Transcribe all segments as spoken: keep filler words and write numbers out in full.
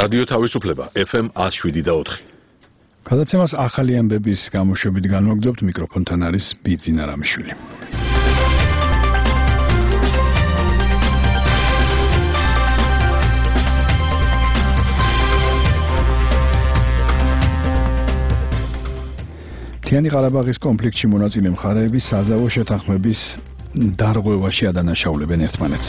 რადიო თავისუფლება ეფ ემ one oh seven და four. გადაცემას ახალი ამბების გამოშვებით განვაგრძობთ, მიკროფონთან არის ბიძინა რამიშვილი. მთიანი ყარაბაღის კონფლიქტში მონაწილე მხარეები საზავო შეთანხმების დარღვევაში ადანაშაულებენ ერთმანეთს.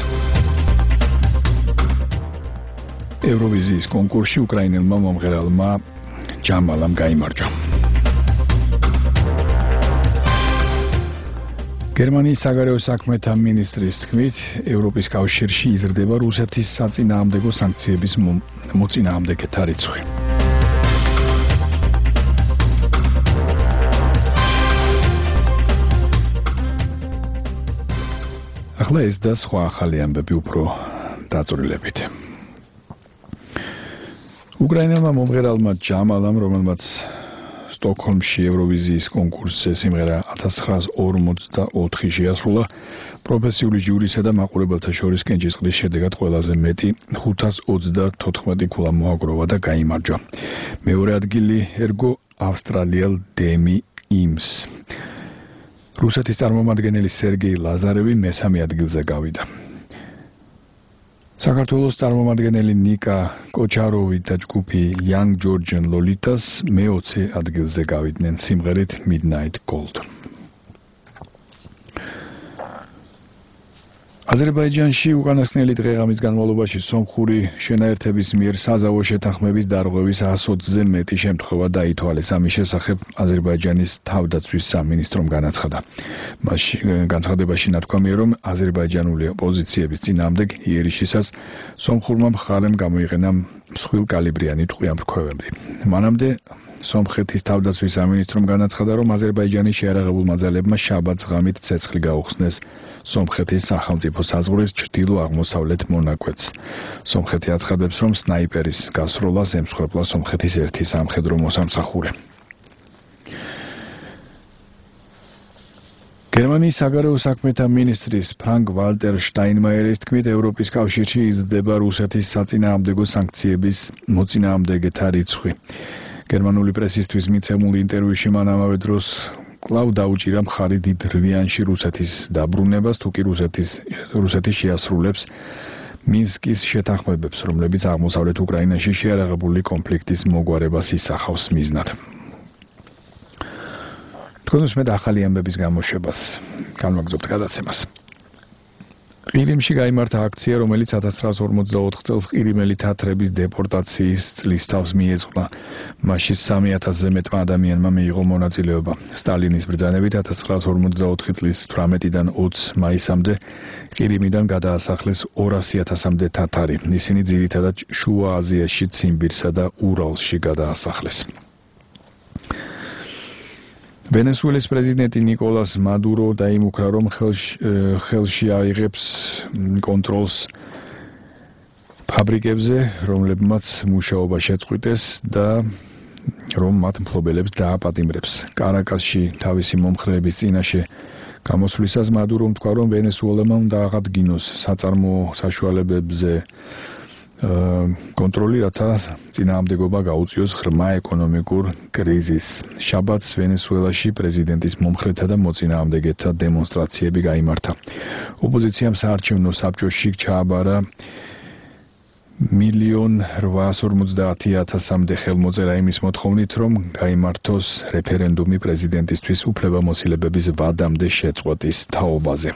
ევროვიზიის კონკურსში უკრაინელმა მომღერალმა ჯამალამ გაიმარჯვა. გერმანიის საგარეო საქმეთა მინისტრის თქმით, ევროპის კავშირში იზრდება რუსეთის საწინააღმდეგო სანქციების მოწინააღმდეგეთა რიცხვი. ახლა ეს და სხვა ახალი ამბები უფრო დაწვრილებით. უკრაინელმა მომღერალმა ჯამალამ, რომელმაც სტოკჰოლმში ევროვიზიის კონკურსზე სიმღერა one thousand nine hundred forty-four შეასრულა, პროფესიული ჟიურისა და მაყურებელთა შორის კენჭისყრის შედეგად ყველაზე მეტი five hundred twenty-four ქულა მოაგროვა და გაიმარჯვა. მეორე ადგილი ერგო ავსტრალიელ დემი იმს. რუსეთის წარმომადგენელი სერგეი ლაზარევი მესამე ადგილზე გავიდა. საქართველოს წარმომადგენელი ნიკა კოჩაროვი და ჯგუფი Young Georgian Lolitas მეოცე ადგილზე გავიდნენ სიმღერით Midnight Gold. აზერბაიჯანში უკანასკნელი დღეღამის განმავლობაში სომხური შენაერთების მიერ საზავო შეთანხმების დარღვევის one hundred ზე მეტი შემთხვევა დაითვალეს. ამის შესახებ აზერბაიჯანის თავდაცვის სამინისტრომ განაცხადა. მასში განცხადებაში ნათქვამია, რომ აზერბაიჯანული ოპოზიციების წინააღმდეგ იერიშისას სომხურმა მხარემ გამოიყენა მსხვილკალიბრიანი ტყვიამფრქვევები. მანამდე სომხეთის თავდაცვის სამინისტრომ განაცხადა, რომ აზერბაიჯანის შეიარაღებულმა ძალებმა შაბათს ღამით ცეცხლი გაუხსნეს სომხეთის სახელმწიფო საზღვრის ჩრდილო-აღმოსავლეთ მონაკვეთს. სომხეთი აცხადებს, რომ სნაიპერის გასროლას ემსხვერპლა სომხეთის ერთი სამხედრო მოსამსახურე. გერმანიის საგარეო საქმეთა მინისტრის ფრანკ ვალტერ შტაინმაიერის თქმით, ევროპის კავშირში იზრდება რუსეთის საწინააღმდეგო სანქციების მოწინააღმდეგეთა რიცხვი. გერმანული პრესისთვის მიცემულ ინტერვიუში მან ამავე დროს კვლავ დაუჭირა მხარი დიდ რვიანში რუსეთის დაბრუნებას, თუ კი რუსეთის რუსეთი შეასრულებს მინსკის შეთანხმებებს, რომლებიც აღმოსავლეთ უკრაინაში შეიარაღებული კონფლიქტის მოგვარებას ისახავს მიზნად. თქვენ უსმენთ ახალი ამბების გამოშვებას. განვაგრძობთ გადაცემას. ყირიმში გაიმართა აქცია, რომელიც one thousand nine hundred forty-four წელს ყირიმელი თათრების დეპორტაციის წლის თავს მიეძღვნა. მასში three thousand ზე მეტმა ადამიანმა მიიღო მონაწილეობა. სტალინის ბრძანებით one thousand nine hundred forty-four წლის თვრამეტიდან ოცი მაისამდე ყირიმიდან გადაასახლეს two hundred thousand-მდე თათარი. ისინი ძირითადად შუა აზიაში, ციმბირსა და ურალში გადაასახლეს. ვენესუელის პრეზიდენტი ნიკოლას მადურო დაიმუქრა, რომ ხელში აიღებს კონტროლს ფაბრიკებზე, რომლებმაც მუშაობა შეწყვიტეს და რომ მათ მფლობელებს დააპატიმრებს. კარაკასში თავისი მომხრეების წინაშე გამოსვლისას მადურომ თქვა, რომ ვენესუელებმა უნდა აღადგინოს საწარმოო საშუალებებზე კონტროლი, რათა წინააღმდეგობა გაუწიოს ღრმა ეკონომიკურ კრიზისს. შაბათს ვენესუელაში პრეზიდენტის მომხრეთა და მოწინააღმდეგეთა დემონსტრაციები გაიმართა. ოპოზიციამ საარჩევნო საბჭოში ჩააბარა მილიონ eight hundred fifty thousand-მდე ხელმოწერა იმის მოთხოვნით, რომ გაიმართოს რეფერენდუმი პრეზიდენტისთვის უფლებამოსილებების ვადამდე შეწყვეტის თაობაზე.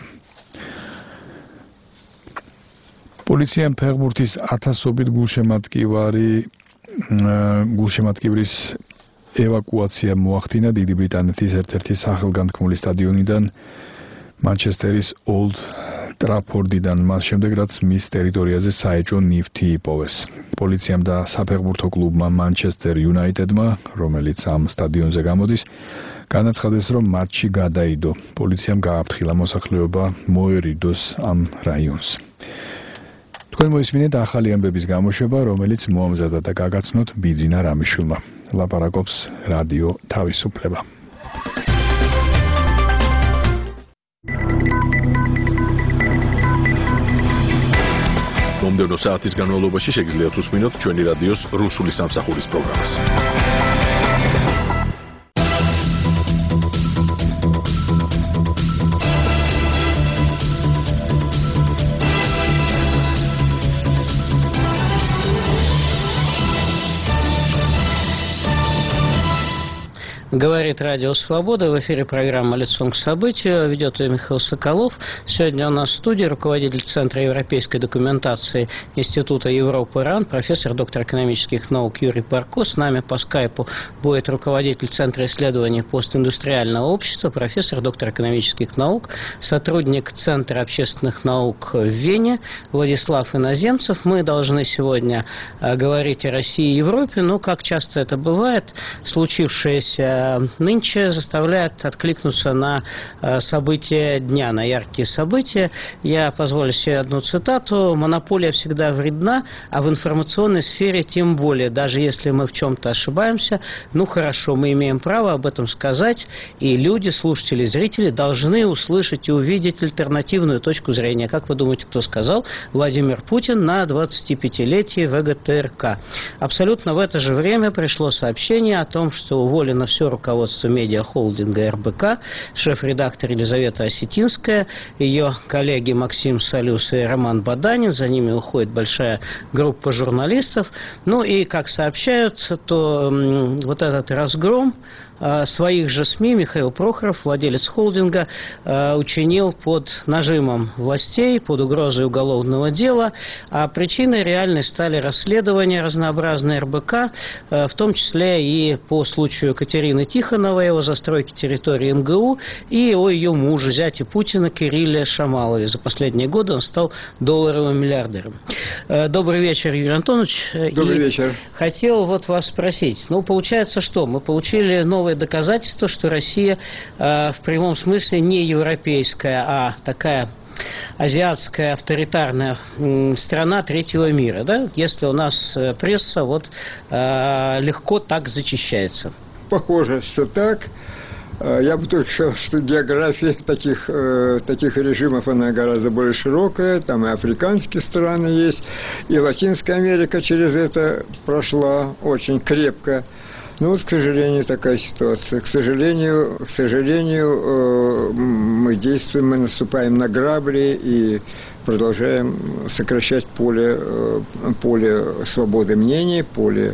პოლიციამ ფეხბურთის ათასობით გულშემატკივარი გულშემატკივრის ევაკუაცია მოახდინა დიდი ბრიტანეთის ერთ-ერთი სახელგანთქმული სტადიონიდან მანჩესტერის Old Trafford-დან, მას შემდეგ რაც მის ტერიტორიაზე საეჭვო ნივთი იპოვეს. პოლიციამ და საფეხბურთო კლუბმა Manchester United-მა, რომელიც ამ სტადიონზე გამოდის, განაცხადეს, რომ მატჩი გადაიდო. პოლიციამ გააფრთხილა მოსახლეობა მოერიდოს ამ რაიონს. თქვენ მოისმინეთ ახალი ამბების გამოშვება, რომელიც მოამზადა და გაგაცნოთ ბიძინა რამიშვილმა. ლაპარაკობს რადიო თავისუფლება. მომდევნო საათის განმავლობაში შეგიძლიათ უსმინოთ ჩვენი რადიოს რუსული სამსახურის პროგრამას. Говорит Радио Свобода. В эфире программа «Лицом к событию». Ведет ее Михаил Соколов. Сегодня у нас в студии руководитель Центра европейской документации Института Европы РАН, профессор, доктор экономических наук Юрий Барко. С нами по скайпу будет руководитель Центра исследований постиндустриального общества, профессор, доктор экономических наук, сотрудник Центра общественных наук в Вене Владислав Иноземцев. Мы должны сегодня говорить о России и Европе, но, как часто это бывает, случившееся нынче заставляет откликнуться на события дня, на яркие события. Я позволю себе одну цитату. «Монополия всегда вредна, а в информационной сфере тем более. Даже если мы в чем-то ошибаемся, ну хорошо, мы имеем право об этом сказать, и люди, слушатели, зрители должны услышать и увидеть альтернативную точку зрения». Как вы думаете, кто сказал? Владимир Путин на двадцатипятилетии ВГТРК. Абсолютно в это же время пришло сообщение о том, что уволено все руководство медиахолдинга эр бэ ка, шеф-редактор Елизавета Осетинская, ее коллеги Максим Солюс и Роман Баданин, за ними уходит большая группа журналистов. Ну и, как сообщают, то м, вот этот разгром своих же СМИ Михаил Прохоров, владелец холдинга, учинил под нажимом властей, под угрозой уголовного дела. А причиной реальной стали расследования разнообразные эр бэ ка, в том числе и по случаю Катерины Тихоновой, о застройке территории эм гэ у, и о ее муже, зяте Путина Кирилле Шамалове. За последние годы он стал долларовым миллиардером. Добрый вечер, Юрий Антонович. Добрый и вечер. Хотел вот вас спросить. Ну, получается, что? Мы получили новые доказательства, что Россия э, в прямом смысле не европейская, а такая азиатская авторитарная м, страна третьего мира, да? Если у нас э, пресса вот э, легко так зачищается. Похоже, что так. Я бы только сказал, что география таких, э, таких режимов, она гораздо более широкая. Там и африканские страны есть, и Латинская Америка через это прошла очень крепко. Ну вот, к сожалению, такая ситуация. К сожалению, к сожалению, э, мы действуем, мы наступаем на грабли и продолжаем сокращать поле, э, поле свободы мнений, поле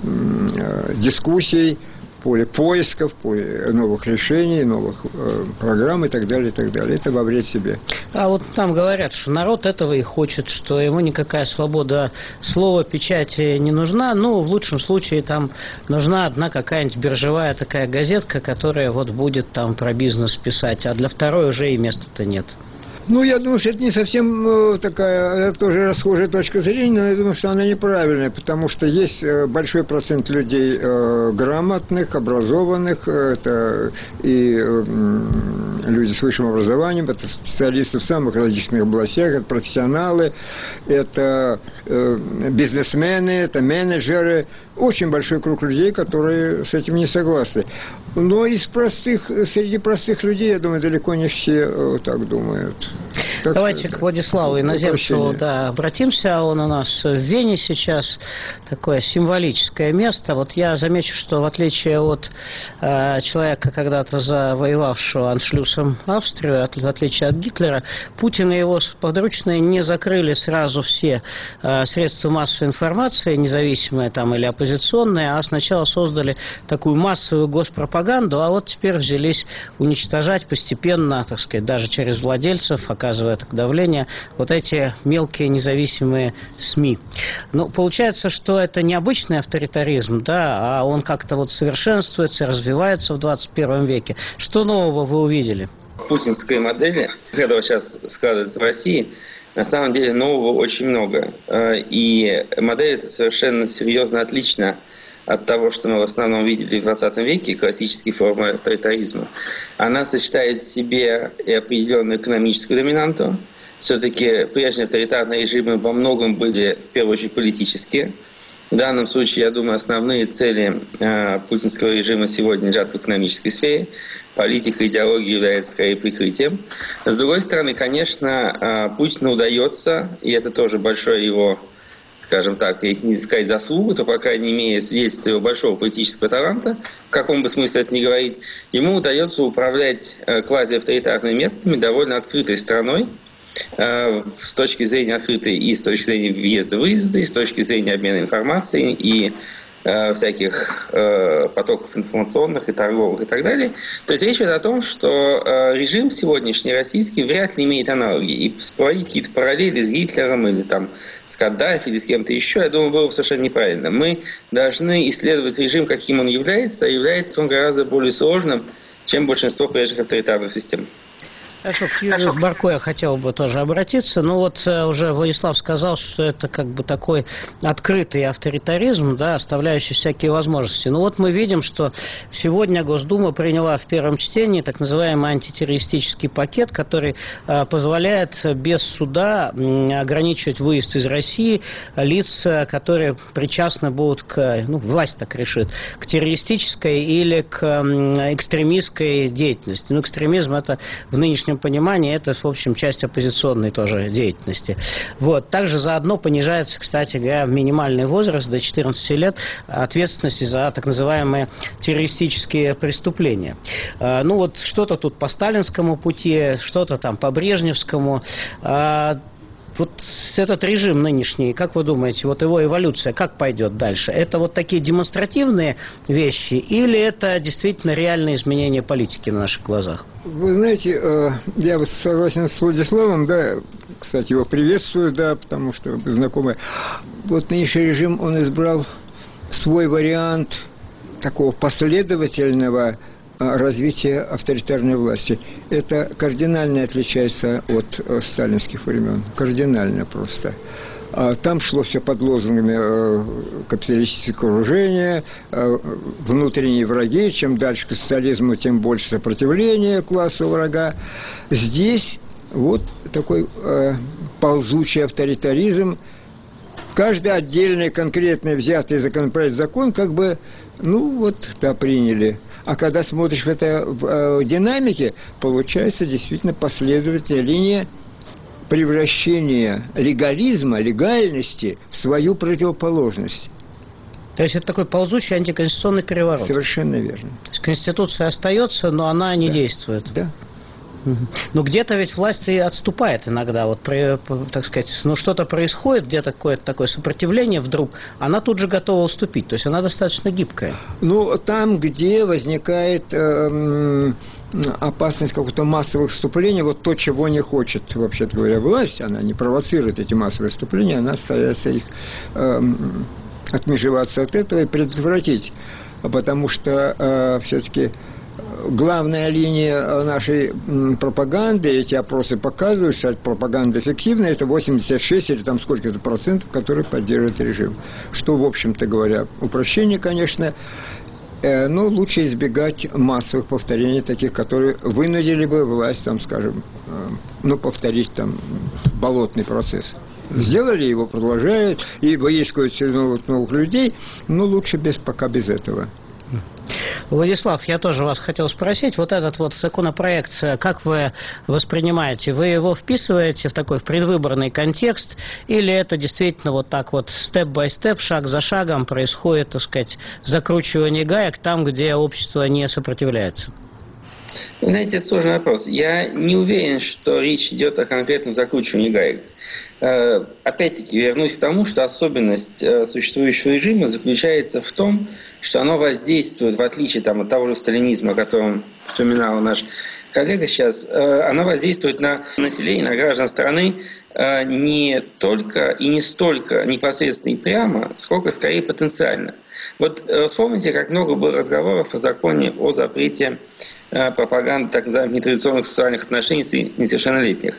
э, дискуссий, поле поисков, поле новых решений, новых э, программ и так далее, и так далее. Это во вред себе. А вот там говорят, что народ этого и хочет, что ему никакая свобода слова, печати не нужна. Ну, в лучшем случае там нужна одна какая-нибудь биржевая такая газетка, которая вот будет там про бизнес писать, а для второй уже и места-то нет. Ну, я думаю, что это не совсем э, такая, тоже расхожая точка зрения, но я думаю, что она неправильная, потому что есть э, большой процент людей э, грамотных, образованных, э, это и э, люди с высшим образованием, это специалисты в самых различных областях, это профессионалы, это э, бизнесмены, это менеджеры, очень большой круг людей, которые с этим не согласны. Но из простых, среди простых людей, я думаю, далеко не все э, так думают. Так Давайте что, к Владиславу Иноземцеву да, обратимся. Он у нас в Вене сейчас, такое символическое место. Вот я замечу, что в отличие от э, человека, когда-то завоевавшего аншлюсом Австрию, от, в отличие от Гитлера, Путин и его подручные не закрыли сразу все э, средства массовой информации, независимые там или оппозиционные, а сначала создали такую массовую госпропаганду, а вот теперь взялись уничтожать постепенно, так сказать, даже через владельцев, оказывая так давление, вот эти мелкие независимые СМИ. Ну, получается, что это не обычный авторитаризм, да, а он как-то вот совершенствуется, развивается в двадцать первом веке. Что нового вы увидели? Путинской модели, которая сейчас складывается в России, на самом деле нового очень много. И модель эта совершенно серьезно отлична от того, что мы в основном видели в двадцатом веке, классические формы авторитаризма. Она сочетает в себе и определенную экономическую доминанту. Все-таки прежние авторитарные режимы во многом были, в первую очередь, политические. В данном случае, я думаю, основные цели э, путинского режима сегодня лежат в экономической сфере. Политика, идеология является скорее прикрытием. С другой стороны, конечно, э, Путину удается, и это тоже большое его, скажем так, если не сказать заслугу, то, по крайней мере, свидетельство его большого политического таланта, в каком бы смысле это ни говорить, ему удается управлять э, квазиавторитарными методами довольно открытой страной, с точки зрения открытой и с точки зрения въезда-выезда, и с точки зрения обмена информацией, и э, всяких э, потоков информационных и торговых и так далее. То есть речь идет о том, что э, режим сегодняшний российский вряд ли имеет аналогии. И проводить какие-то параллели с Гитлером или там, с Каддафи или с кем-то еще, я думаю, было бы совершенно неправильно. Мы должны исследовать режим, каким он является, а является он гораздо более сложным, чем большинство прежних авторитарных систем. Хорошо, к Юрию Барко я хотел бы тоже обратиться. Ну вот уже Владислав сказал, что это как бы такой открытый авторитаризм, да, оставляющий всякие возможности. Ну вот мы видим, что сегодня Госдума приняла в первом чтении так называемый антитеррористический пакет, который э, позволяет без суда э, ограничивать выезд из России лиц, которые причастны будут к, ну власть так решит, к террористической или к э, экстремистской деятельности. Ну экстремизм это в нынешнем понимании это, в общем, часть оппозиционной тоже деятельности. Вот. Также заодно понижается, кстати говоря, минимальный возраст до четырнадцати лет ответственности за так называемые террористические преступления. Ну вот что-то тут по сталинскому пути, что-то там по брежневскому. Вот этот режим нынешний, как вы думаете, вот его эволюция, как пойдет дальше? Это вот такие демонстративные вещи или это действительно реальные изменения политики на наших глазах? Вы знаете, я вот согласен с Владиславом, да, кстати, его приветствую, да, потому что вы знакомы. Вот нынешний режим, он избрал свой вариант такого последовательного развития авторитарной власти. Это кардинально отличается от э, сталинских времен. Кардинально просто. А там шло все под лозунгами э, капиталистического окружения, э, внутренние враги. Чем дальше к социализму, тем больше сопротивления классу врага. Здесь вот такой э, ползучий авторитаризм. Каждый отдельный, конкретный взятый законопроект, закон, как бы, ну вот, да, приняли. А когда смотришь в это в, э, динамике, получается действительно последовательная линия превращения легализма, легальности в свою противоположность. То есть это такой ползучий антиконституционный переворот. Совершенно верно. То есть Конституция остается, но она не да. действует. Да. Но где-то ведь власть и отступает иногда, вот, при, так сказать, ну что-то происходит, где-то какое-то такое сопротивление вдруг, она тут же готова уступить, то есть она достаточно гибкая. Ну, там, где возникает э, опасность какого-то массового выступления, вот то, чего не хочет, вообще-то говоря, власть, она не провоцирует эти массовые выступления, она старается их э, отмежеваться от этого и предотвратить, потому что э, все-таки главная линия нашей пропаганды, эти опросы показывают, что пропаганда эффективная, это восемьдесят шесть или там сколько-то процентов, которые поддерживают режим. Что, в общем-то говоря, упрощение, конечно, но лучше избегать массовых повторений, таких, которые вынудили бы власть, там, скажем, ну, повторить там болотный процесс. Сделали его, продолжают, и выискивают все новых, новых людей, но лучше без, пока без этого. Владислав, я тоже вас хотел спросить, вот этот вот законопроект, как вы воспринимаете? Вы его вписываете в такой в предвыборный контекст, или это действительно вот так вот степ-бай-степ, шаг за шагом происходит, так сказать, закручивание гаек там, где общество не сопротивляется? Вы знаете, это сложный вопрос. Я не уверен, что речь идет о конкретном закручивании гаек. Опять-таки, вернусь к тому, что особенность существующего режима заключается в том, что оно воздействует, в отличие там, от того же сталинизма, о котором вспоминал наш коллега сейчас, оно воздействует на население, на граждан страны не только и не столько непосредственно и прямо, сколько скорее потенциально. Вот вспомните, как много было разговоров о законе о запрете пропаганды так называемых нетрадиционных сексуальных отношений с несовершеннолетних.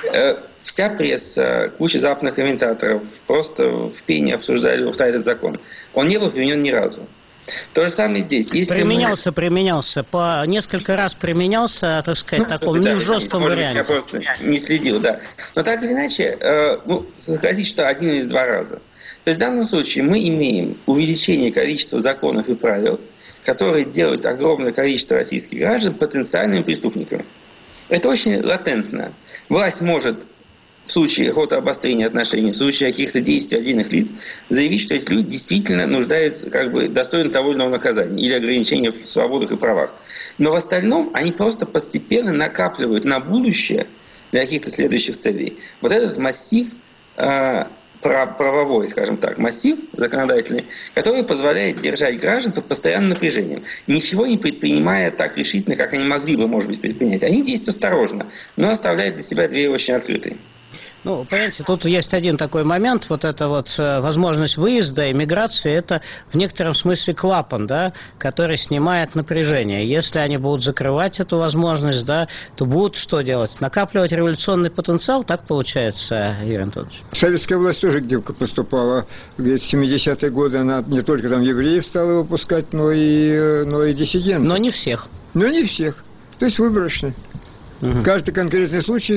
Вся пресса, куча западных комментаторов просто в пене обсуждали этот закон. Он не был применен ни разу. То же самое здесь. Если применялся, мы... применялся. По несколько раз применялся, так сказать, в ну, таком да, не в жестком может, варианте. Я просто не следил, да. Но так или иначе, э, ну, согласитесь, что один или два раза. То есть в данном случае мы имеем увеличение количества законов и правил, которые делают огромное количество российских граждан потенциальными преступниками. Это очень латентно. Власть может в случае какого-то обострения отношений, в случае каких-то действий отдельных лиц, заявить, что эти люди действительно нуждаются, как бы, достойны того или иного наказания или ограничения в свободах и правах. Но в остальном они просто постепенно накапливают на будущее для каких-то следующих целей вот этот массив, э, правовой, скажем так, массив законодательный, который позволяет держать граждан под постоянным напряжением, ничего не предпринимая так решительно, как они могли бы, может быть, предпринять. Они действуют осторожно, но оставляют для себя двери очень открытые. Ну, понимаете, тут есть один такой момент, вот эта вот возможность выезда, иммиграции, это в некотором смысле клапан, да, который снимает напряжение. Если они будут закрывать эту возможность, да, то будут что делать? Накапливать революционный потенциал, так получается, Юрий Анатольевич? Советская власть тоже гибко поступала. Где-то в семидесятые годы она не только там евреев стала выпускать, но и, но и диссидентов. Но не всех. Но не всех. То есть выборочно. Угу. Каждый конкретный случай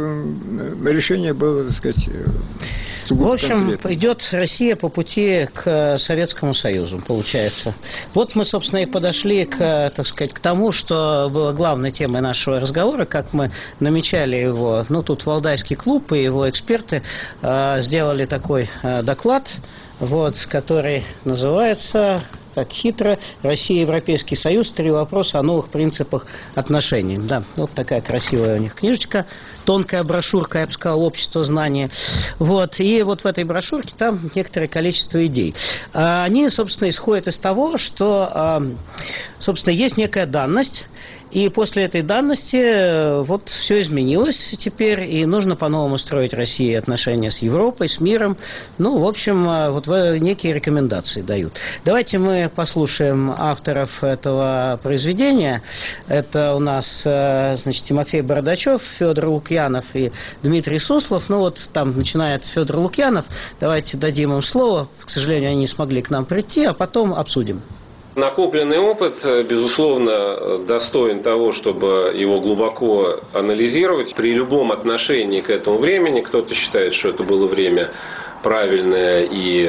решение было, так сказать, сугубо в общем, конкретное. Идет Россия по пути к Советскому Союзу, получается. Вот мы, собственно, и подошли к, так сказать, к тому, что было главной темой нашего разговора, как мы намечали его. Ну, тут Валдайский клуб и его эксперты э, сделали такой э, доклад, вот, который называется... так хитро, Россия и Европейский Союз, три вопроса о новых принципах отношений. Да, вот такая красивая у них книжечка, тонкая брошюрка, я бы сказал, общество знания. Вот, и вот в этой брошюрке там некоторое количество идей. Они, собственно, исходят из того, что, собственно, есть некая данность, и после этой данности вот все изменилось теперь, и нужно по-новому строить России отношения с Европой, с миром. Ну, в общем, вот некие рекомендации дают. Давайте мы послушаем авторов этого произведения. Это у нас, значит, Тимофей Бородачев, Федор Лукьянов и Дмитрий Суслов. Ну, вот там начинает Федор Лукьянов. Давайте дадим им слово. К сожалению, они не смогли к нам прийти, а потом обсудим. Накопленный опыт, безусловно, достоин того, чтобы его глубоко анализировать. При любом отношении к этому времени, кто-то считает, что это было время правильное и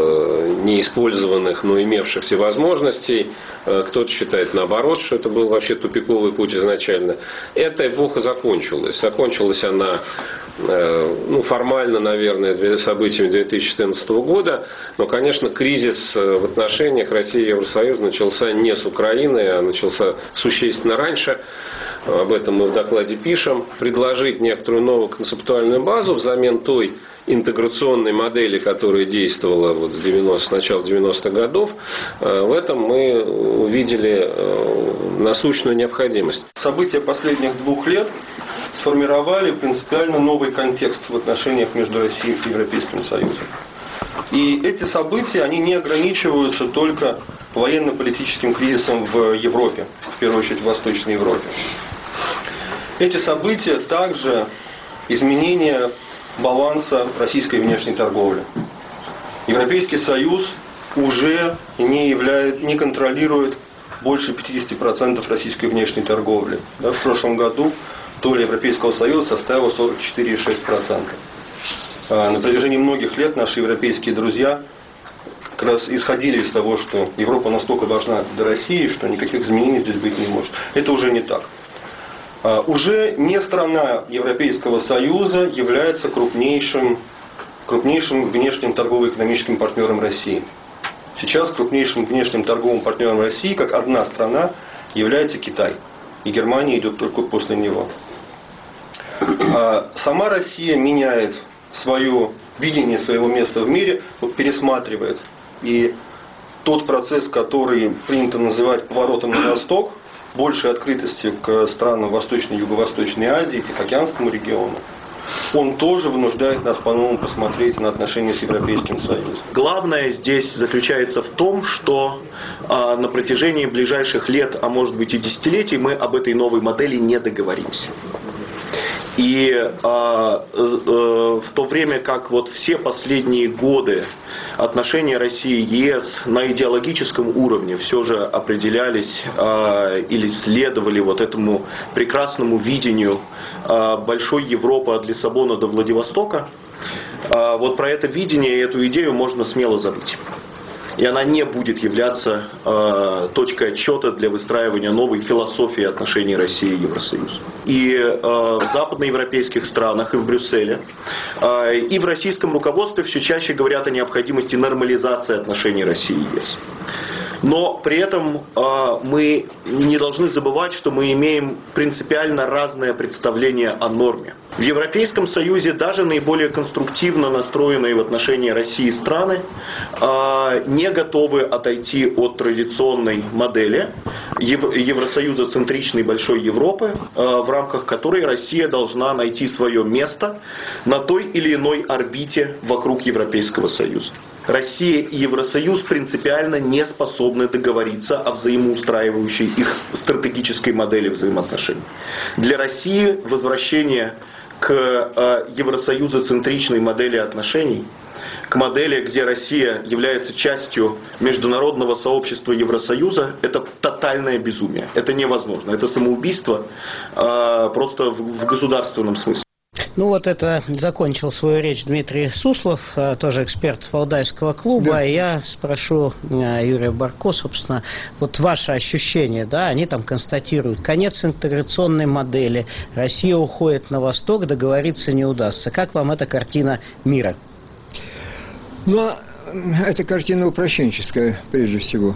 э, неиспользованных, но имевшихся возможностей. Кто-то считает наоборот, что это был вообще тупиковый путь изначально. Эта эпоха закончилась. Закончилась она э, ну, формально, наверное, событиями две тысячи четырнадцатого года. Но, конечно, кризис в отношениях России и Евросоюза начался не с Украины, а начался существенно раньше. Об этом мы в докладе пишем. Предложить некоторую новую концептуальную базу взамен той интеграционной модели, которая действовала вот с, девяностых, с начала девяностых годов, в этом мы увидели насущную необходимость. События последних двух лет сформировали принципиально новый контекст в отношениях между Россией и Европейским Союзом. И эти события, они не ограничиваются только военно-политическим кризисом в Европе, в первую очередь в Восточной Европе. Эти события также изменения баланса российской внешней торговли. Европейский Союз уже не, являет, не контролирует больше пятьдесят процентов российской внешней торговли. Да, в прошлом году доля Европейского Союза составила сорок четыре целых шесть десятых процента. А на протяжении многих лет наши европейские друзья как раз исходили из того, что Европа настолько важна для России, что никаких изменений здесь быть не может. Это уже не так. Уже не страна Европейского Союза является крупнейшим, крупнейшим внешним торгово-экономическим партнером России. Сейчас крупнейшим внешним торговым партнером России, как одна страна, является Китай. И Германия идет только после него. Сама Россия меняет свое видение своего места в мире, пересматривает. И тот процесс, который принято называть поворотом на восток, большей открытости к странам Восточной и Юго-Восточной Азии, Тихоокеанскому региону, он тоже вынуждает нас по-новому посмотреть на отношения с Европейским Союзом. Главное здесь заключается в том, что э, на протяжении ближайших лет, а может быть и десятилетий, мы об этой новой модели не договоримся. И э, э, в то время как вот все последние годы отношения России и ЕС на идеологическом уровне все же определялись э, или следовали вот этому прекрасному видению э, большой Европы от Лиссабона до Владивостока, вот про это видение и эту идею можно смело забыть. И она не будет являться э, точкой отсчета для выстраивания новой философии отношений России и Евросоюза. И э, в западноевропейских странах, и в Брюсселе, э, и в российском руководстве все чаще говорят о необходимости нормализации отношений России и ЕС. Но при этом э, мы не должны забывать, что мы имеем принципиально разное представление о норме. В Европейском Союзе даже наиболее конструктивно настроенные в отношении России страны э, не готовы отойти от традиционной модели Ев- Евросоюза-центричной большой Европы, э, в рамках которой Россия должна найти свое место на той или иной орбите вокруг Европейского Союза. Россия и Евросоюз принципиально не способны договориться о взаимоустраивающей их стратегической модели взаимоотношений. Для России возвращение к э, евросоюзоцентричной модели отношений, к модели, где Россия является частью международного сообщества Евросоюза, это тотальное безумие. Это невозможно. Это самоубийство э, просто в, в государственном смысле. Ну вот это закончил свою речь Дмитрий Суслов, тоже эксперт Валдайского клуба. Да. Я спрошу Юрия Барко, собственно, вот ваше ощущение, да, они там констатируют, конец интеграционной модели, Россия уходит на восток, договориться не удастся. Как вам эта картина мира? Ну, эта картина упрощенческая, прежде всего.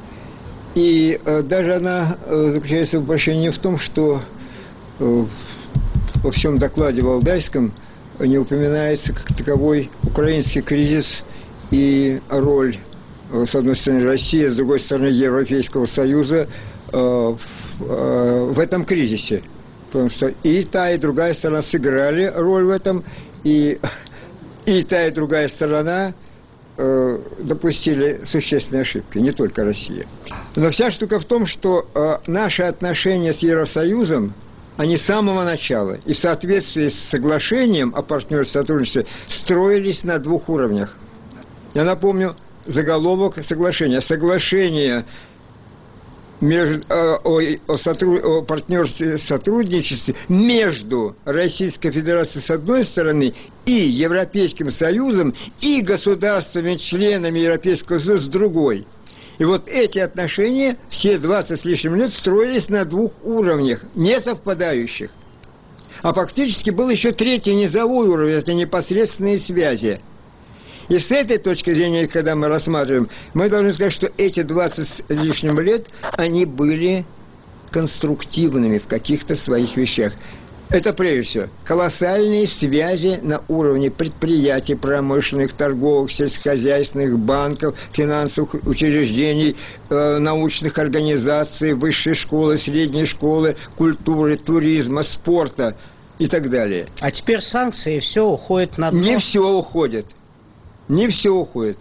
И э, даже она э, заключается в упрощении в том, что э, во всем докладе Валдайском не упоминается как таковой украинский кризис и роль, с одной стороны, России, с другой стороны, Европейского Союза э, в, э, в этом кризисе. Потому что и та, и другая сторона сыграли роль в этом, и, и та, и другая сторона э, допустили существенные ошибки, не только Россия. Но вся штука в том, что э, наши отношения с Евросоюзом, они с самого начала и в соответствии с соглашением о партнерстве и сотрудничестве строились на двух уровнях. Я напомню заголовок соглашения. Соглашение между, о, о, сотруд, о партнерстве и сотрудничестве между Российской Федерацией с одной стороны и Европейским Союзом и государствами-членами Европейского Союза с другой. И вот эти отношения все двадцать с лишним лет строились на двух уровнях, не совпадающих. А фактически был еще третий низовой уровень, это непосредственные связи. И с этой точки зрения, когда мы рассматриваем, мы должны сказать, что эти двадцать с лишним лет, они были конструктивными в каких-то своих вещах. Это, прежде всего, колоссальные связи на уровне предприятий, промышленных, торговых, сельскохозяйственных, банков, финансовых учреждений, э, научных организаций, высшей школы, средней школы, культуры, туризма, спорта и так далее. А теперь санкции, и все уходит на дно? Не все уходит. Не все уходит.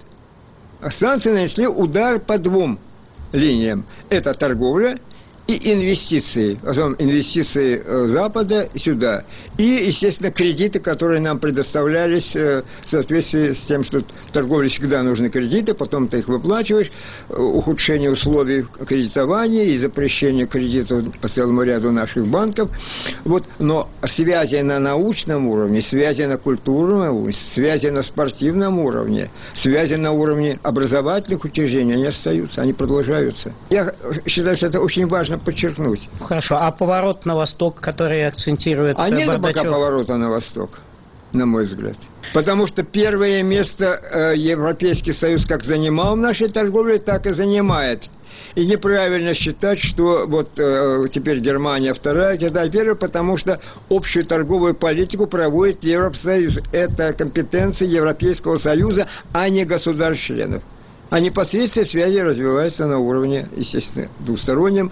А санкции нанесли удар по двум линиям. Это торговля и инвестиции, в основном инвестиции Запада сюда, и, естественно, кредиты, которые нам предоставлялись в соответствии с тем, что в торговле всегда нужны кредиты, потом ты их выплачиваешь, ухудшение условий кредитования и запрещение кредитов по целому ряду наших банков. Вот. Но связи на научном уровне, связи на культурном уровне, связи на спортивном уровне, связи на уровне образовательных учреждений, они остаются, они продолжаются. Я считаю, что это очень важно подчеркнуть. Хорошо, а поворот на восток, который акцентирует а нет Бардачев? Пока поворота на восток, на мой взгляд. Потому что первое место э, Европейский Союз как занимал в нашей торговле, так и занимает. И неправильно считать, что вот э, теперь Германия вторая, Китай первая, потому что общую торговую политику проводит Евросоюз. Это компетенция Европейского Союза, а не государств-членов. А непосредственные связи развиваются на уровне, естественно, двустороннем.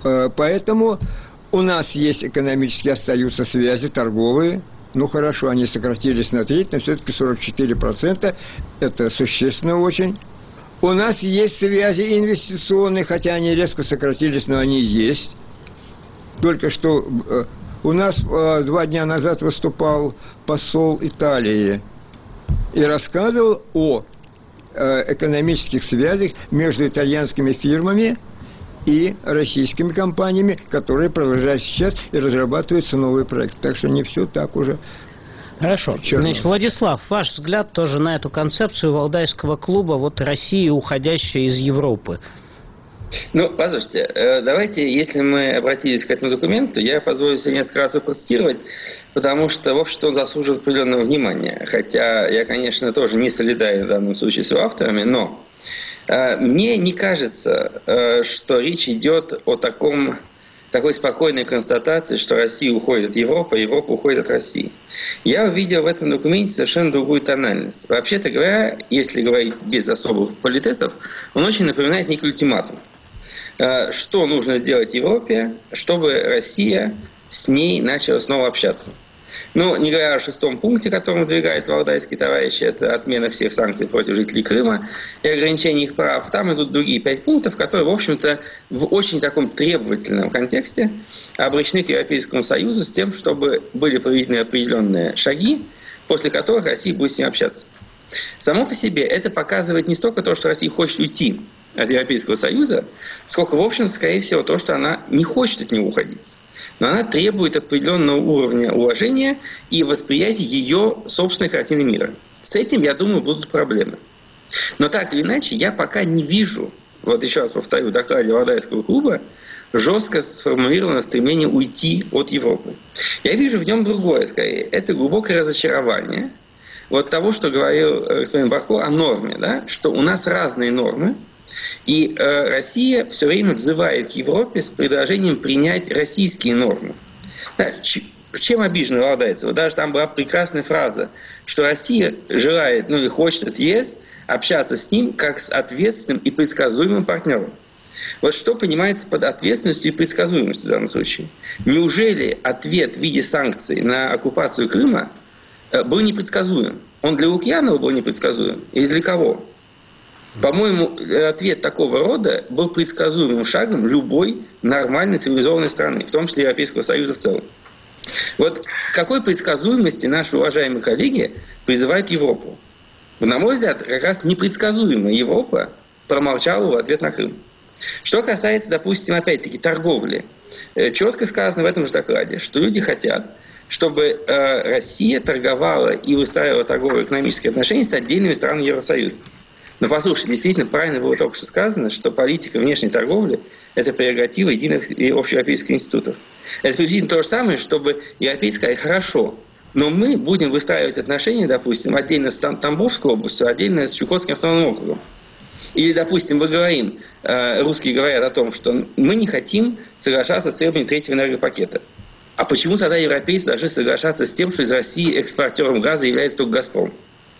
Поэтому у нас есть экономически остаются связи торговые. Ну, хорошо, они сократились на треть, но все-таки сорок четыре процента. Это существенно очень. У нас есть связи инвестиционные, хотя они резко сократились, но они есть. Только что у нас два дня назад выступал посол Италии и рассказывал о экономических связях между итальянскими фирмами и российскими компаниями, которые продолжают сейчас и разрабатываются новые проекты. Так что не все так уже. Хорошо. Значит, Владислав, ваш взгляд тоже на эту концепцию Валдайского клуба, вот России, уходящей из Европы? Ну, послушайте, давайте, если мы обратились к этому документу, я позволю себе несколько раз его процитировать, потому что, в общем-то, он заслуживает определенного внимания. Хотя я, конечно, тоже не солидарен в данном случае с его авторами, но э, мне не кажется, э, что речь идет о таком, такой спокойной констатации, что Россия уходит от Европы, а Европа уходит от России. Я увидел в этом документе совершенно другую тональность. Вообще-то говоря, если говорить без особых политесов, он очень напоминает некий ультиматум. Что нужно сделать Европе, чтобы Россия с ней начала снова общаться. Ну, не говоря о шестом пункте, который выдвигает валдайские товарищи, это отмена всех санкций против жителей Крыма и ограничение их прав. Там идут другие пять пунктов, которые, в общем-то, в очень таком требовательном контексте обращены к Европейскому Союзу с тем, чтобы были проведены определенные шаги, после которых Россия будет с ним общаться. Само по себе это показывает не столько то, что Россия хочет уйти от Европейского Союза, сколько, в общем, скорее всего, то, что она не хочет от него уходить. Но она требует определенного уровня уважения и восприятия ее собственной картины мира. С этим, я думаю, будут проблемы. Но так или иначе, я пока не вижу, вот еще раз повторю, в докладе Валдайского клуба, жестко сформулировано стремление уйти от Европы. Я вижу в нем другое, скорее. Это глубокое разочарование вот того, что говорил господин Барко о норме, да? Что у нас разные нормы, и э, Россия все время взывает к Европе с предложением принять российские нормы. Да, ч- чем обижены валдайцы? Вот даже там была прекрасная фраза, что Россия желает, ну или хочет от ЕС общаться с ним как с ответственным и предсказуемым партнером. Вот что понимается под ответственностью и предсказуемостью в данном случае? Неужели ответ в виде санкций на оккупацию Крыма э, был непредсказуем? Он для Лукьянова был непредсказуем? Или для кого? По-моему, ответ такого рода был предсказуемым шагом любой нормальной цивилизованной страны, в том числе Европейского Союза в целом. Вот к какой предсказуемости наши уважаемые коллеги призывают Европу? На мой взгляд, как раз непредсказуемая Европа промолчала в ответ на Крым. Что касается, допустим, опять-таки торговли. Четко сказано в этом же докладе, что люди хотят, чтобы э, Россия торговала и выстраивала торгово-экономические отношения с отдельными странами Евросоюза. Но послушайте, действительно правильно было только что сказано, что политика внешней торговли – это прерогатива единых и общеевропейских институтов. Это приблизительно то же самое, чтобы европейцы сказали: хорошо, но мы будем выстраивать отношения, допустим, отдельно с Тамбовской областью, отдельно с Чукотским автономным округом. Или, допустим, мы говорим, русские говорят о том, что мы не хотим соглашаться с требованием третьего энергопакета. А почему тогда европейцы должны соглашаться с тем, что из России экспортером газа является только «Газпром»?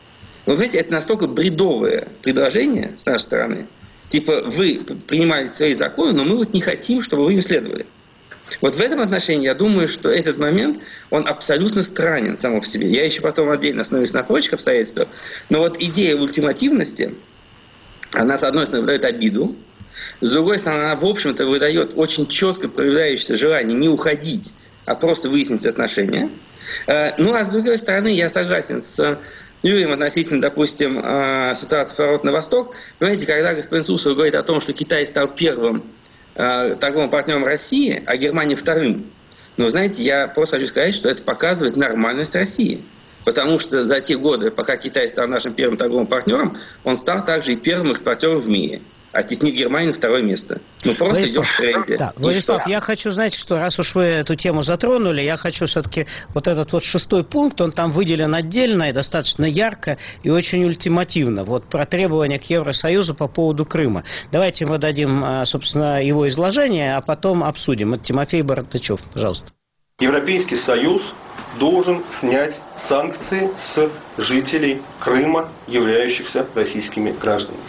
Вы понимаете, это настолько бредовое предложение с нашей стороны. Типа, вы принимаете свои законы, но мы вот не хотим, чтобы вы им следовали. Вот в этом отношении я думаю, что этот момент, он абсолютно странен сам по себе. Я еще потом отдельно остановлюсь на прочих обстоятельствах. Но вот идея ультимативности, она, с одной стороны, выдает обиду, с другой стороны, она, в общем-то, выдает очень четко проявляющееся желание не уходить, а просто выяснить отношения. Ну, а с другой стороны, я согласен с Юрием относительно, допустим, ситуации «Поворот на восток». Понимаете, когда господин Суслов говорит о том, что Китай стал первым торговым партнером России, а Германия вторым, но, знаете, я просто хочу сказать, что это показывает нормальность России. Потому что за те годы, пока Китай стал нашим первым торговым партнером, он стал также и первым экспортером в мире, оттеснив Германию на второе место. Ну, просто Владислав, идет в тренде. Да, Владислав, я хочу, знаете, что раз уж вы эту тему затронули, я хочу все-таки вот этот вот шестой пункт, он там выделен отдельно и достаточно ярко и очень ультимативно. Вот про требования к Евросоюзу по поводу Крыма. Давайте мы дадим, собственно, его изложение, а потом обсудим. Это Тимофей Баратычев, пожалуйста. Европейский Союз должен снять санкции с жителей Крыма, являющихся российскими гражданами.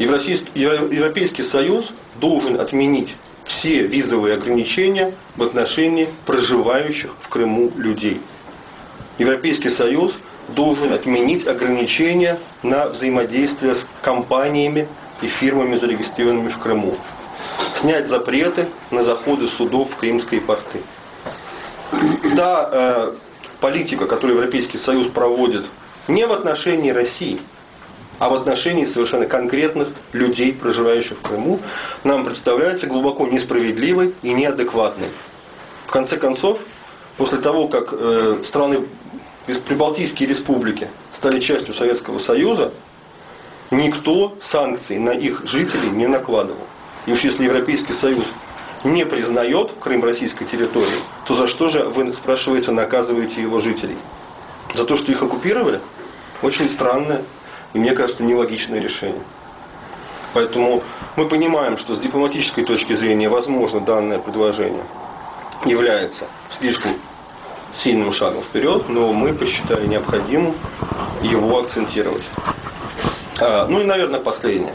Европейский Союз должен отменить все визовые ограничения в отношении проживающих в Крыму людей. Европейский Союз должен отменить ограничения на взаимодействие с компаниями и фирмами, зарегистрированными в Крыму. Снять запреты на заходы судов в крымские порты. Та э, политика, которую Европейский Союз проводит не в отношении России, а в отношении совершенно конкретных людей, проживающих в Крыму, нам представляется глубоко несправедливой и неадекватной. В конце концов, после того, как э, страны прибалтийские республики стали частью Советского Союза, никто санкций на их жителей не накладывал. И уж если Европейский Союз не признает Крым российской территорией, то за что же, вы, спрашиваете, наказываете его жителей? За то, что их оккупировали? Очень странное и, мне кажется, нелогичное решение. Поэтому мы понимаем, что с дипломатической точки зрения, возможно, данное предложение является слишком сильным шагом вперед, но мы посчитали необходимым его акцентировать. А, ну и, наверное, последнее.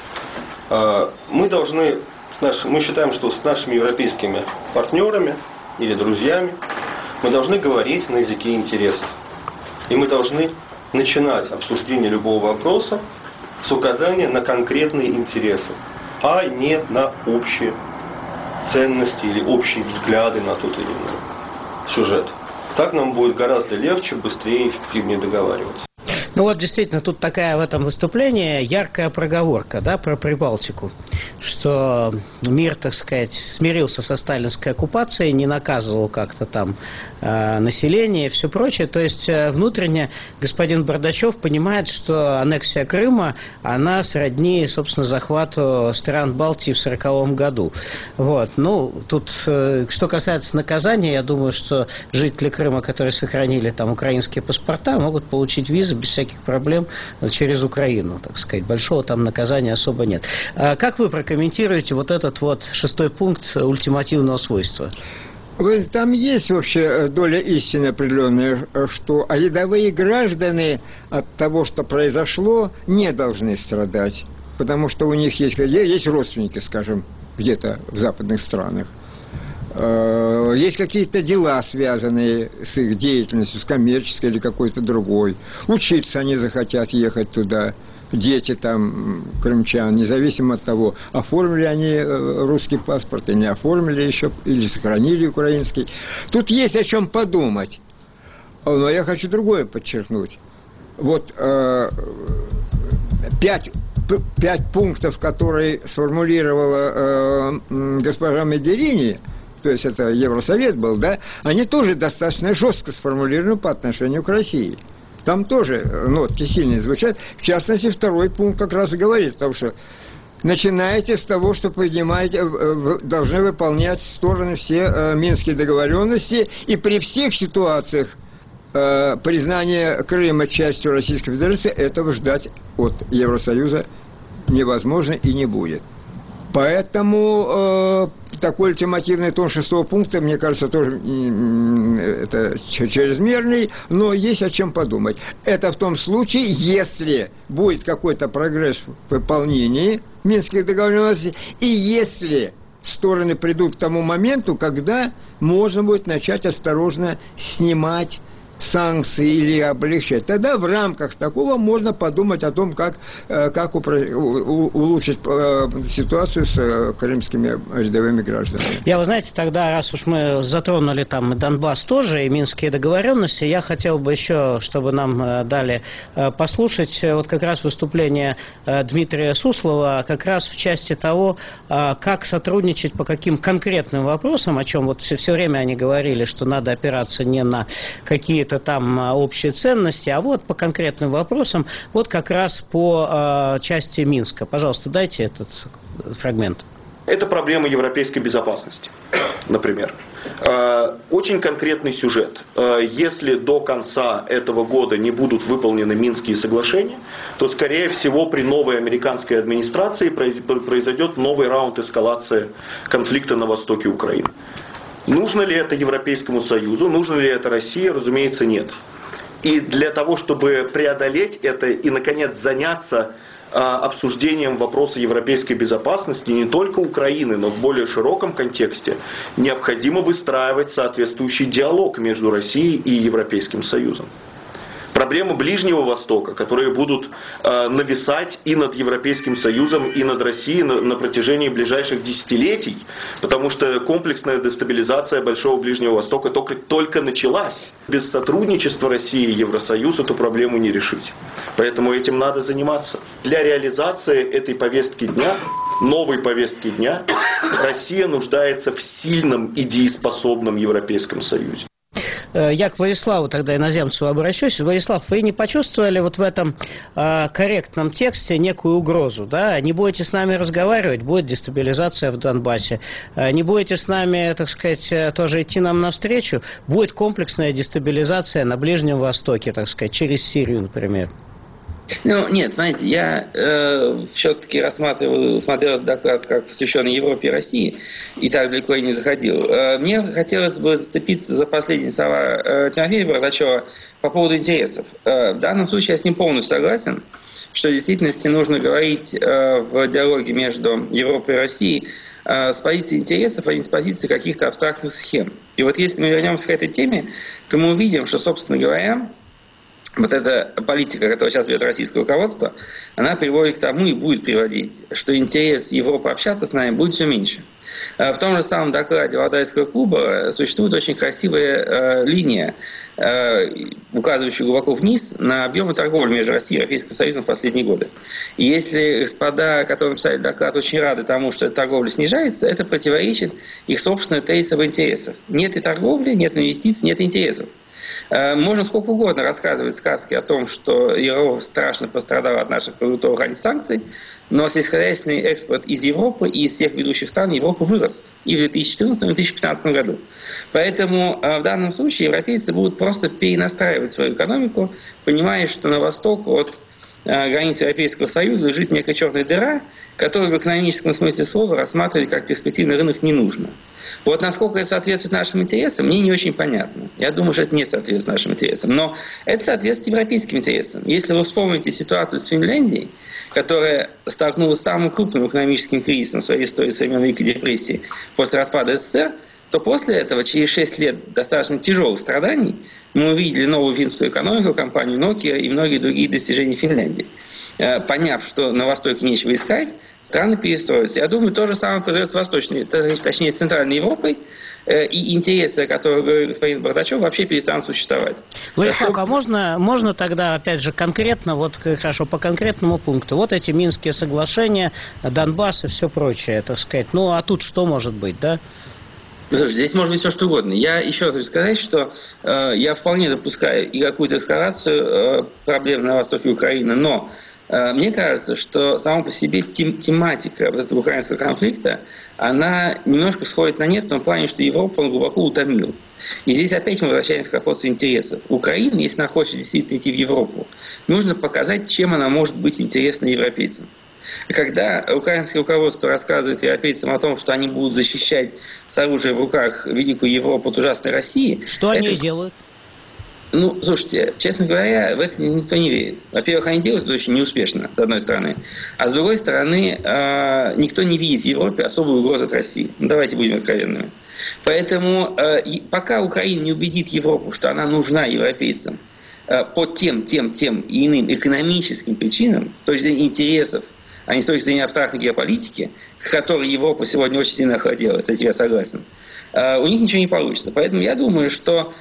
А, мы должны, мы считаем, что с нашими европейскими партнерами или друзьями мы должны говорить на языке интересов. И мы должны начинать обсуждение любого вопроса с указания на конкретные интересы, а не на общие ценности или общие взгляды на тот или иной сюжет. Так нам будет гораздо легче, быстрее и эффективнее договариваться. Ну вот действительно, тут такая в этом выступлении яркая проговорка, да, про Прибалтику, что мир, так сказать, смирился со сталинской оккупацией, не наказывал как-то там э, население и все прочее. То есть э, внутренне господин Бардачев понимает, что аннексия Крыма, она сродни, собственно, захвату стран Балтии в сороковом году. Вот. Ну, тут, э, что касается наказания, я думаю, что жители Крыма, которые сохранили там украинские паспорта, могут получить визы без всяких проблем через Украину, так сказать. Большого там наказания особо нет. А как вы прокомментируете вот этот вот шестой пункт ультимативного свойства? Там есть вообще доля истины определенная, что рядовые граждане от того, что произошло, не должны страдать. Потому что у них есть, есть родственники, скажем, где-то в западных странах. Есть какие-то дела, связанные с их деятельностью, с коммерческой или какой-то другой. Учиться они захотят ехать туда. Дети там, крымчан, независимо от того, оформили они русский паспорт или не оформили еще, или сохранили украинский. Тут есть о чем подумать. Но я хочу другое подчеркнуть. Вот э, пять, пять пунктов, которые сформулировала э, госпожа Могерини, то есть это Евросовет был, да, они тоже достаточно жестко сформулированы по отношению к России. Там тоже нотки сильные звучат. В частности, второй пункт как раз и говорит о том, что начинаете с того, что поднимаете, должны выполнять стороны все э, минские договоренности, и при всех ситуациях э, признания Крыма частью Российской Федерации этого ждать от Евросоюза невозможно и не будет. Поэтому э, такой ультимативный тон шестого пункта, мне кажется, тоже э, это чрезмерный, но есть о чем подумать. Это в том случае, если будет какой-то прогресс в выполнении минских договоренностей, и если стороны придут к тому моменту, когда можно будет начать осторожно снимать санкции или облегчать. Тогда в рамках такого можно подумать о том, как, как упро- улучшить ситуацию с крымскими рядовыми гражданами. Я, вы знаете, тогда, раз уж мы затронули там и Донбасс тоже, и минские договоренности, я хотел бы еще, чтобы нам дали послушать вот как раз выступление Дмитрия Суслова, как раз в части того, как сотрудничать по каким конкретным вопросам, о чем вот все, все время они говорили, что надо опираться не на какие-то там общие ценности, а вот по конкретным вопросам, вот как раз по э, части Минска. Пожалуйста, дайте этот фрагмент. Это проблема европейской безопасности, например. Э, очень конкретный сюжет. Э, если до конца этого года не будут выполнены Минские соглашения, то, скорее всего, при новой американской администрации произойдет новый раунд эскалации конфликта на востоке Украины. Нужно ли это Европейскому Союзу, нужно ли это России, разумеется, нет. И для того, чтобы преодолеть это и, наконец, заняться а, обсуждением вопроса европейской безопасности не только Украины, но в более широком контексте, необходимо выстраивать соответствующий диалог между Россией и Европейским Союзом. Проблемы Ближнего Востока, которые будут э, нависать и над Европейским Союзом, и над Россией на, на протяжении ближайших десятилетий, потому что комплексная дестабилизация Большого Ближнего Востока только, только началась. Без сотрудничества России и Евросоюза эту проблему не решить. Поэтому этим надо заниматься. Для реализации этой повестки дня, новой повестки дня, Россия нуждается в сильном и дееспособном Европейском Союзе. Я к Владиславу тогда иноземцу обращусь. Владислав, вы не почувствовали вот в этом э, корректном тексте некую угрозу, да? Не будете с нами разговаривать, будет дестабилизация в Донбассе. Не будете с нами, так сказать, тоже идти нам навстречу, будет комплексная дестабилизация на Ближнем Востоке, так сказать, через Сирию, например. Ну, нет, знаете, я э, все-таки рассматривал, смотрел этот доклад как посвященный Европе и России, и так далеко и не заходил. Э, мне хотелось бы зацепиться за последние слова э, Тимофея Бардачева по поводу интересов. Э, в данном случае я с ним полностью согласен, что в действительности нужно говорить э, в диалоге между Европой и Россией э, с позиции интересов, а не с позиции каких-то абстрактных схем. И вот если мы вернемся к этой теме, то мы увидим, что, собственно говоря, вот эта политика, которую сейчас ведет российское руководство, она приводит к тому и будет приводить, что интерес Европы общаться с нами будет все меньше. В том же самом докладе Валдайского клуба существует очень красивая э, линия, э, указывающая глубоко вниз на объемы торговли между Россией и Европейским Союзом в последние годы. И если господа, которые написали доклад, очень рады тому, что эта торговля снижается, это противоречит их собственным тезисам и интересам. Нет и торговли, нет инвестиций, нет интересов. Можно сколько угодно рассказывать сказки о том, что Европа страшно пострадала от наших продуктовых антисанкций, но сельскохозяйственный экспорт из Европы и из всех ведущих стран Европы вырос и в две тысячи четырнадцатом, и в две тысячи пятнадцатом году. Поэтому в данном случае европейцы будут просто перенастраивать свою экономику, понимая, что на восток от границ Европейского Союза лежит некая черная дыра, которую в экономическом смысле слова рассматривать как перспективный рынок не нужно. Вот насколько это соответствует нашим интересам, мне не очень понятно. Я думаю, что это не соответствует нашим интересам. Но это соответствует европейским интересам. Если вы вспомните ситуацию с Финляндией, которая столкнулась с самым крупным экономическим кризисом в своей истории со времен Великой депрессии после распада СССР, то после этого, через шесть лет достаточно тяжелых страданий, мы увидели новую финскую экономику, компанию Nokia и многие другие достижения Финляндии. Поняв, что на Востоке нечего искать, страны перестроятся. Я думаю, то же самое произойдет с Восточной, точнее, с Центральной Европой, и интересы, о которых говорит господин Бардачев, вообще перестанут существовать. Владислав, а можно, можно тогда, опять же, конкретно, вот хорошо, по конкретному пункту, вот эти Минские соглашения, Донбасс и все прочее, так сказать, ну а тут что может быть, да? Слушай, здесь может быть все что угодно. Я еще хочу сказать, что э, я вполне допускаю и какую-то эскалацию э, проблем на востоке Украины, но э, мне кажется, что сама по себе тем, тематика вот этого украинского конфликта, она немножко сходит на нет в том плане, что Европу он глубоко утомил. И здесь опять мы возвращаемся к вопросу интересов. Украина, если она хочет действительно идти в Европу, нужно показать, чем она может быть интересна европейцам. Когда украинское руководство рассказывает европейцам о том, что они будут защищать с оружием в руках великую Европу от ужасной России... Что это... они делают? Ну, слушайте, честно говоря, в это никто не верит. Во-первых, они делают это очень неуспешно, с одной стороны. А с другой стороны, никто не видит в Европе особую угрозу от России. Ну, давайте будем откровенными. Поэтому пока Украина не убедит Европу, что она нужна европейцам по тем, тем, тем и иным экономическим причинам, с точки зрения интересов, а не с точки зрения абстрактной геополитики, к которой Европа сегодня очень сильно охладела, с этим я согласен, у них ничего не получится. Поэтому я думаю, что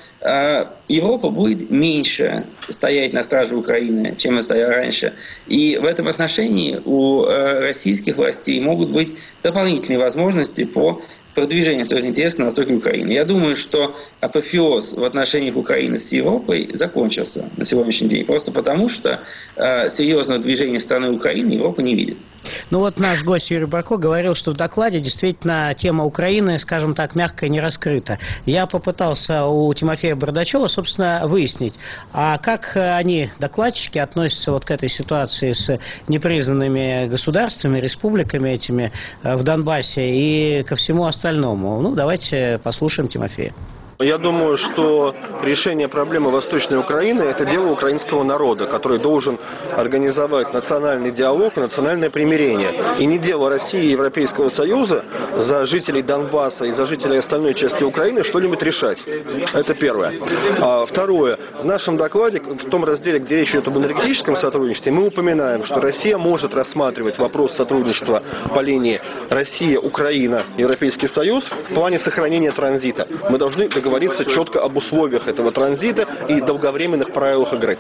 Европа будет меньше стоять на страже Украины, чем она стояла раньше. И в этом отношении у российских властей могут быть дополнительные возможности по продвижению своих интересов на востоке Украины. Я думаю, что апофеоз в отношениях Украины с Европой закончился на сегодняшний день. Просто потому, что э, серьезного движения страны Украины Европа не видит. Ну вот наш гость Юрий Барко говорил, что в докладе действительно тема Украины, скажем так, мягко не раскрыта. Я попытался у Тимофея Бардачева, собственно, выяснить, а как они, докладчики, относятся вот к этой ситуации с непризнанными государствами, республиками этими в Донбассе и ко всему остальному. Ну, давайте послушаем Тимофея. Я думаю, что решение проблемы Восточной Украины – это дело украинского народа, который должен организовать национальный диалог и национальное примирение. И не дело России и Европейского Союза за жителей Донбасса и за жителей остальной части Украины что-нибудь решать. Это первое. А второе. В нашем докладе, в том разделе, где речь идет об энергетическом сотрудничестве, мы упоминаем, что Россия может рассматривать вопрос сотрудничества по линии Россия, Украина, Европейский Союз в плане сохранения транзита. Мы должны договориться говорится четко об условиях этого транзита и долговременных правилах игры.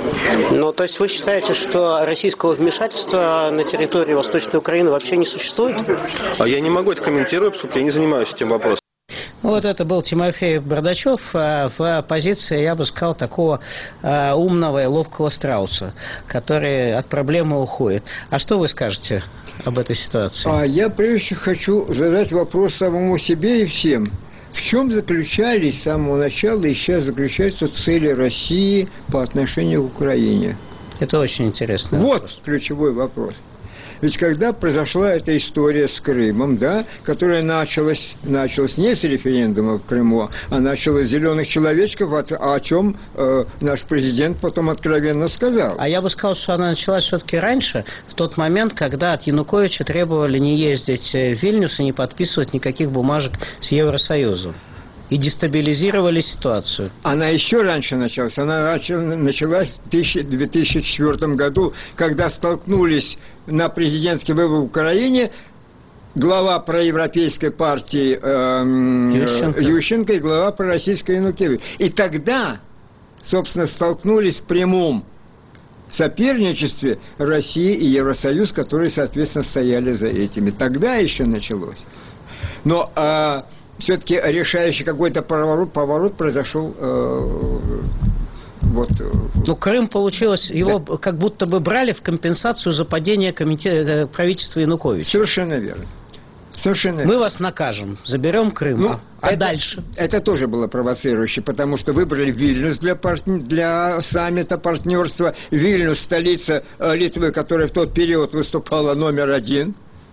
Ну, то есть вы считаете, что российского вмешательства на территории Восточной Украины вообще не существует? А я не могу это комментировать, поскольку я не занимаюсь этим вопросом. Вот это был Тимофей Бардачев в позиции, я бы сказал, такого умного и ловкого страуса, который от проблемы уходит. А что вы скажете об этой ситуации? А я прежде всего хочу задать вопрос самому себе и всем. В чем заключались с самого начала и сейчас заключаются цели России по отношению к Украине? Это очень интересно. Вот вопрос. Ключевой вопрос. Ведь когда произошла эта история с Крымом, да, которая началась, началась не с референдума в Крыму, а началась с зеленых человечков, о, о чем э, наш президент потом откровенно сказал. А я бы сказал, что она началась все-таки раньше, в тот момент, когда от Януковича требовали не ездить в Вильнюс и не подписывать никаких бумажек с Евросоюзом. И дестабилизировали ситуацию. Она еще раньше началась. Она началась в две тысячи четвёртом году, когда столкнулись на президентский выбор в Украине глава проевропейской партии э, Ющенко. Ющенко и глава пророссийской Янукович. И тогда, собственно, столкнулись в прямом соперничестве Россия и Евросоюз, которые, соответственно, стояли за этими. Тогда еще началось. Но... Э, все-таки решающий какой-то поворот, поворот произошел э, вот. Ну, Крым получилось, его да. как будто бы брали в компенсацию за падение комитета, правительства Януковича. Совершенно верно. Совершенно Мы верно. Вас накажем, заберем Крым, ну, а это, дальше? Это тоже было провоцирующе, потому что выбрали Вильнюс для, партн... для саммита партнерства. Вильнюс, столица Литвы, которая в тот период выступала номер один.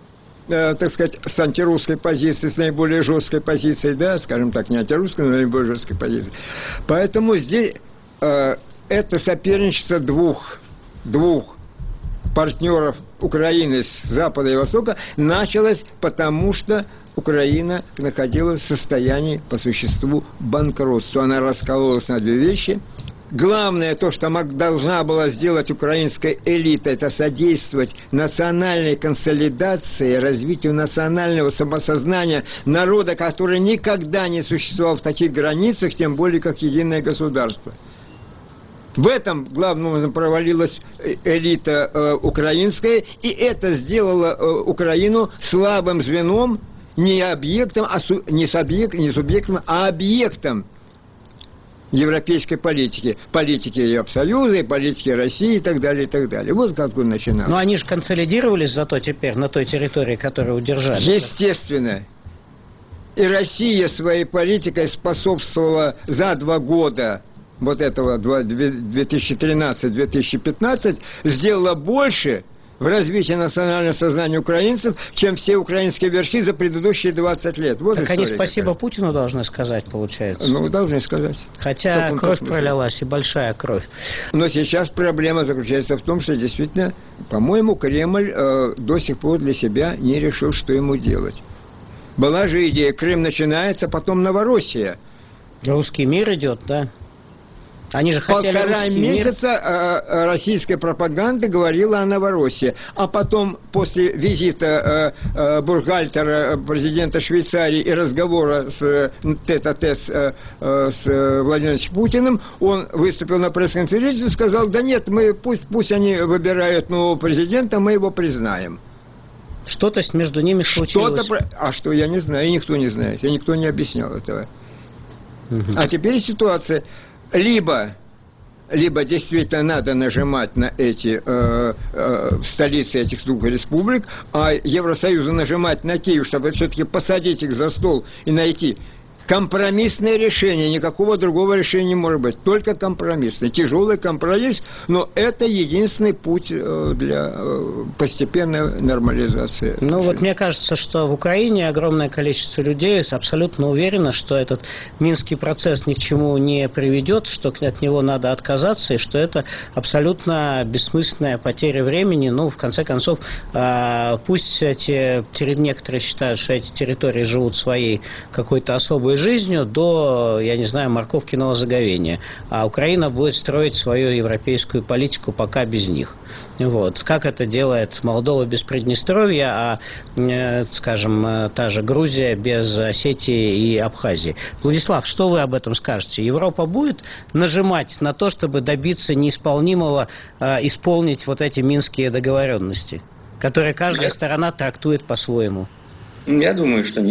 Так сказать, с антирусской позицией, с наиболее жесткой позицией, да, скажем так, не антирусской, но наиболее жесткой позицией. Поэтому здесь э, это соперничество двух, двух партнеров Украины с Запада и Востока началось потому, что Украина находилась в состоянии, по существу, банкротства. Она раскололась на две вещи. Главное, то, что должна была сделать украинская элита, это содействовать национальной консолидации, развитию национального самосознания народа, который никогда не существовал в таких границах, тем более как единое государство. В этом главным образом провалилась элита э, украинская, и это сделало э, Украину слабым звеном, не объектом, а су, не, субъект, не субъектом, а объектом европейской политики, политики Евросоюза, политики России и так далее, и так далее. Вот как он начинал. Но они же консолидировались зато теперь на той территории, которую удержали. Естественно. И Россия своей политикой способствовала за два года вот этого две тысячи тринадцатый — две тысячи пятнадцатый, сделала больше в развитии национального сознания украинцев, чем все украинские верхи за предыдущие двадцать лет. Вот так они спасибо такая. Путину должны сказать, получается. Ну, должны сказать. Хотя кровь пролилась, и большая кровь. Но сейчас проблема заключается в том, что действительно, по-моему, Кремль э, до сих пор для себя не решил, что ему делать. Была же идея, Крым начинается, потом Новороссия. Русский мир идет, да? Они же хотели полтора месяца э, российская пропаганда говорила о Новороссии. А потом, после визита э, э, Бургхальтера, президента Швейцарии, и разговора с э, тет-а-тет с, э, с э, Владимиром Путиным, он выступил на пресс-конференции и сказал: да нет, мы, пусть, пусть они выбирают нового президента, мы его признаем. Что-то между ними случилось. Что-то... А что, я не знаю, и никто не знает, и никто не объяснял этого. Угу. А теперь ситуация... Либо, либо действительно надо нажимать на эти э, э, столицы этих двух республик, а Евросоюзу нажимать на Киев, чтобы все-таки посадить их за стол и найти компромиссное решение. Никакого другого решения не может быть. Только компромиссный. Тяжелый компромисс, но это единственный путь для постепенной нормализации. Ну вот мне кажется, что в Украине огромное количество людей абсолютно уверено, что этот Минский процесс ни к чему не приведет, что от него надо отказаться, и что это абсолютно бессмысленная потеря времени. Ну, в конце концов, пусть эти, некоторые считают, что эти территории живут своей какой-то особой жизнью до, я не знаю, морковкиного заговения. А Украина будет строить свою европейскую политику пока без них. Вот. Как это делает Молдова без Приднестровья, а, э, скажем, та же Грузия без Осетии и Абхазии. Владислав, что вы об этом скажете? Европа будет нажимать на то, чтобы добиться неисполнимого, э, исполнить вот эти минские договоренности, которые каждая сторона трактует по-своему? Я думаю, что нет.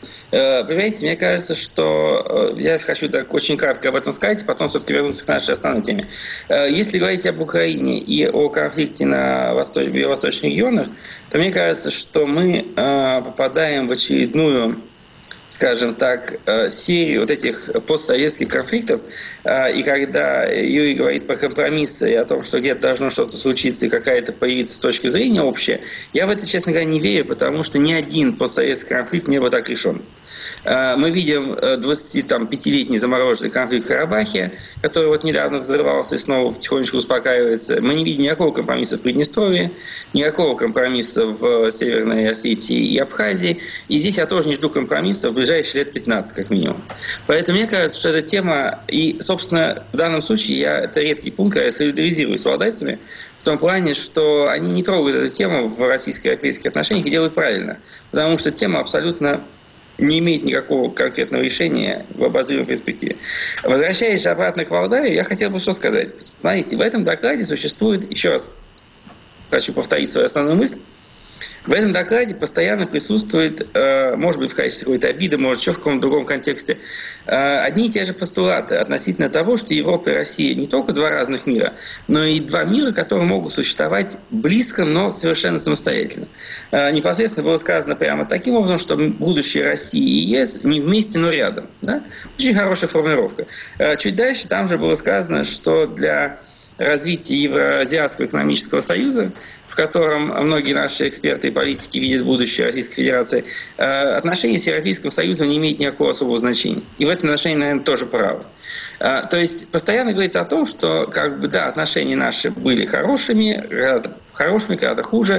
Понимаете, мне кажется, что я хочу так очень кратко об этом сказать, потом все-таки вернуться к нашей основной теме. Если говорить об Украине и о конфликте на восточных, в ее восточных регионах, то мне кажется, что мы попадаем в очередную, скажем так, серию вот этих постсоветских конфликтов, и когда Юрий говорит про компромиссы и о том, что где-то должно что-то случиться и какая-то появиться точка зрения общая, я в это, честно говоря, не верю, потому что ни один постсоветский конфликт не был так решен. Мы видим двадцатипятилетний замороженный конфликт в Карабахе, который вот недавно взрывался и снова потихонечку успокаивается. Мы не видим никакого компромисса в Приднестровье, никакого компромисса в Северной Осетии и Абхазии. И здесь я тоже не жду компромисса в ближайшие лет пятнадцать, как минимум. Поэтому мне кажется, что эта тема, и, собственно, в данном случае я, это редкий пункт, когда я солидаризируюсь с валдайцами, в том плане, что они не трогают эту тему в российско-европейских отношениях и делают правильно. Потому что тема абсолютно не имеет никакого конкретного решения в обозримой перспективе. Возвращаясь обратно к Валдаю, я хотел бы что сказать. Смотрите, в этом докладе существует, еще раз хочу повторить свою основную мысль, в этом докладе постоянно присутствует, может быть, в качестве какой-то обиды, может, еще в каком-то другом контексте, одни и те же постулаты относительно того, что Европа и Россия не только два разных мира, но и два мира, которые могут существовать близко, но совершенно самостоятельно. Непосредственно было сказано прямо таким образом, что будущее России и ЕС не вместе, но рядом. Да? Очень хорошая формулировка. Чуть дальше там же было сказано, что для развития Евроазиатского экономического союза, в котором многие наши эксперты и политики видят будущее Российской Федерации, отношения с Европейским Союзом не имеют никакого особого значения. И в этом отношении, наверное, тоже правы. То есть постоянно говорится о том, что как бы, да, отношения наши были хорошими, когда-то хорошими, когда-то хуже.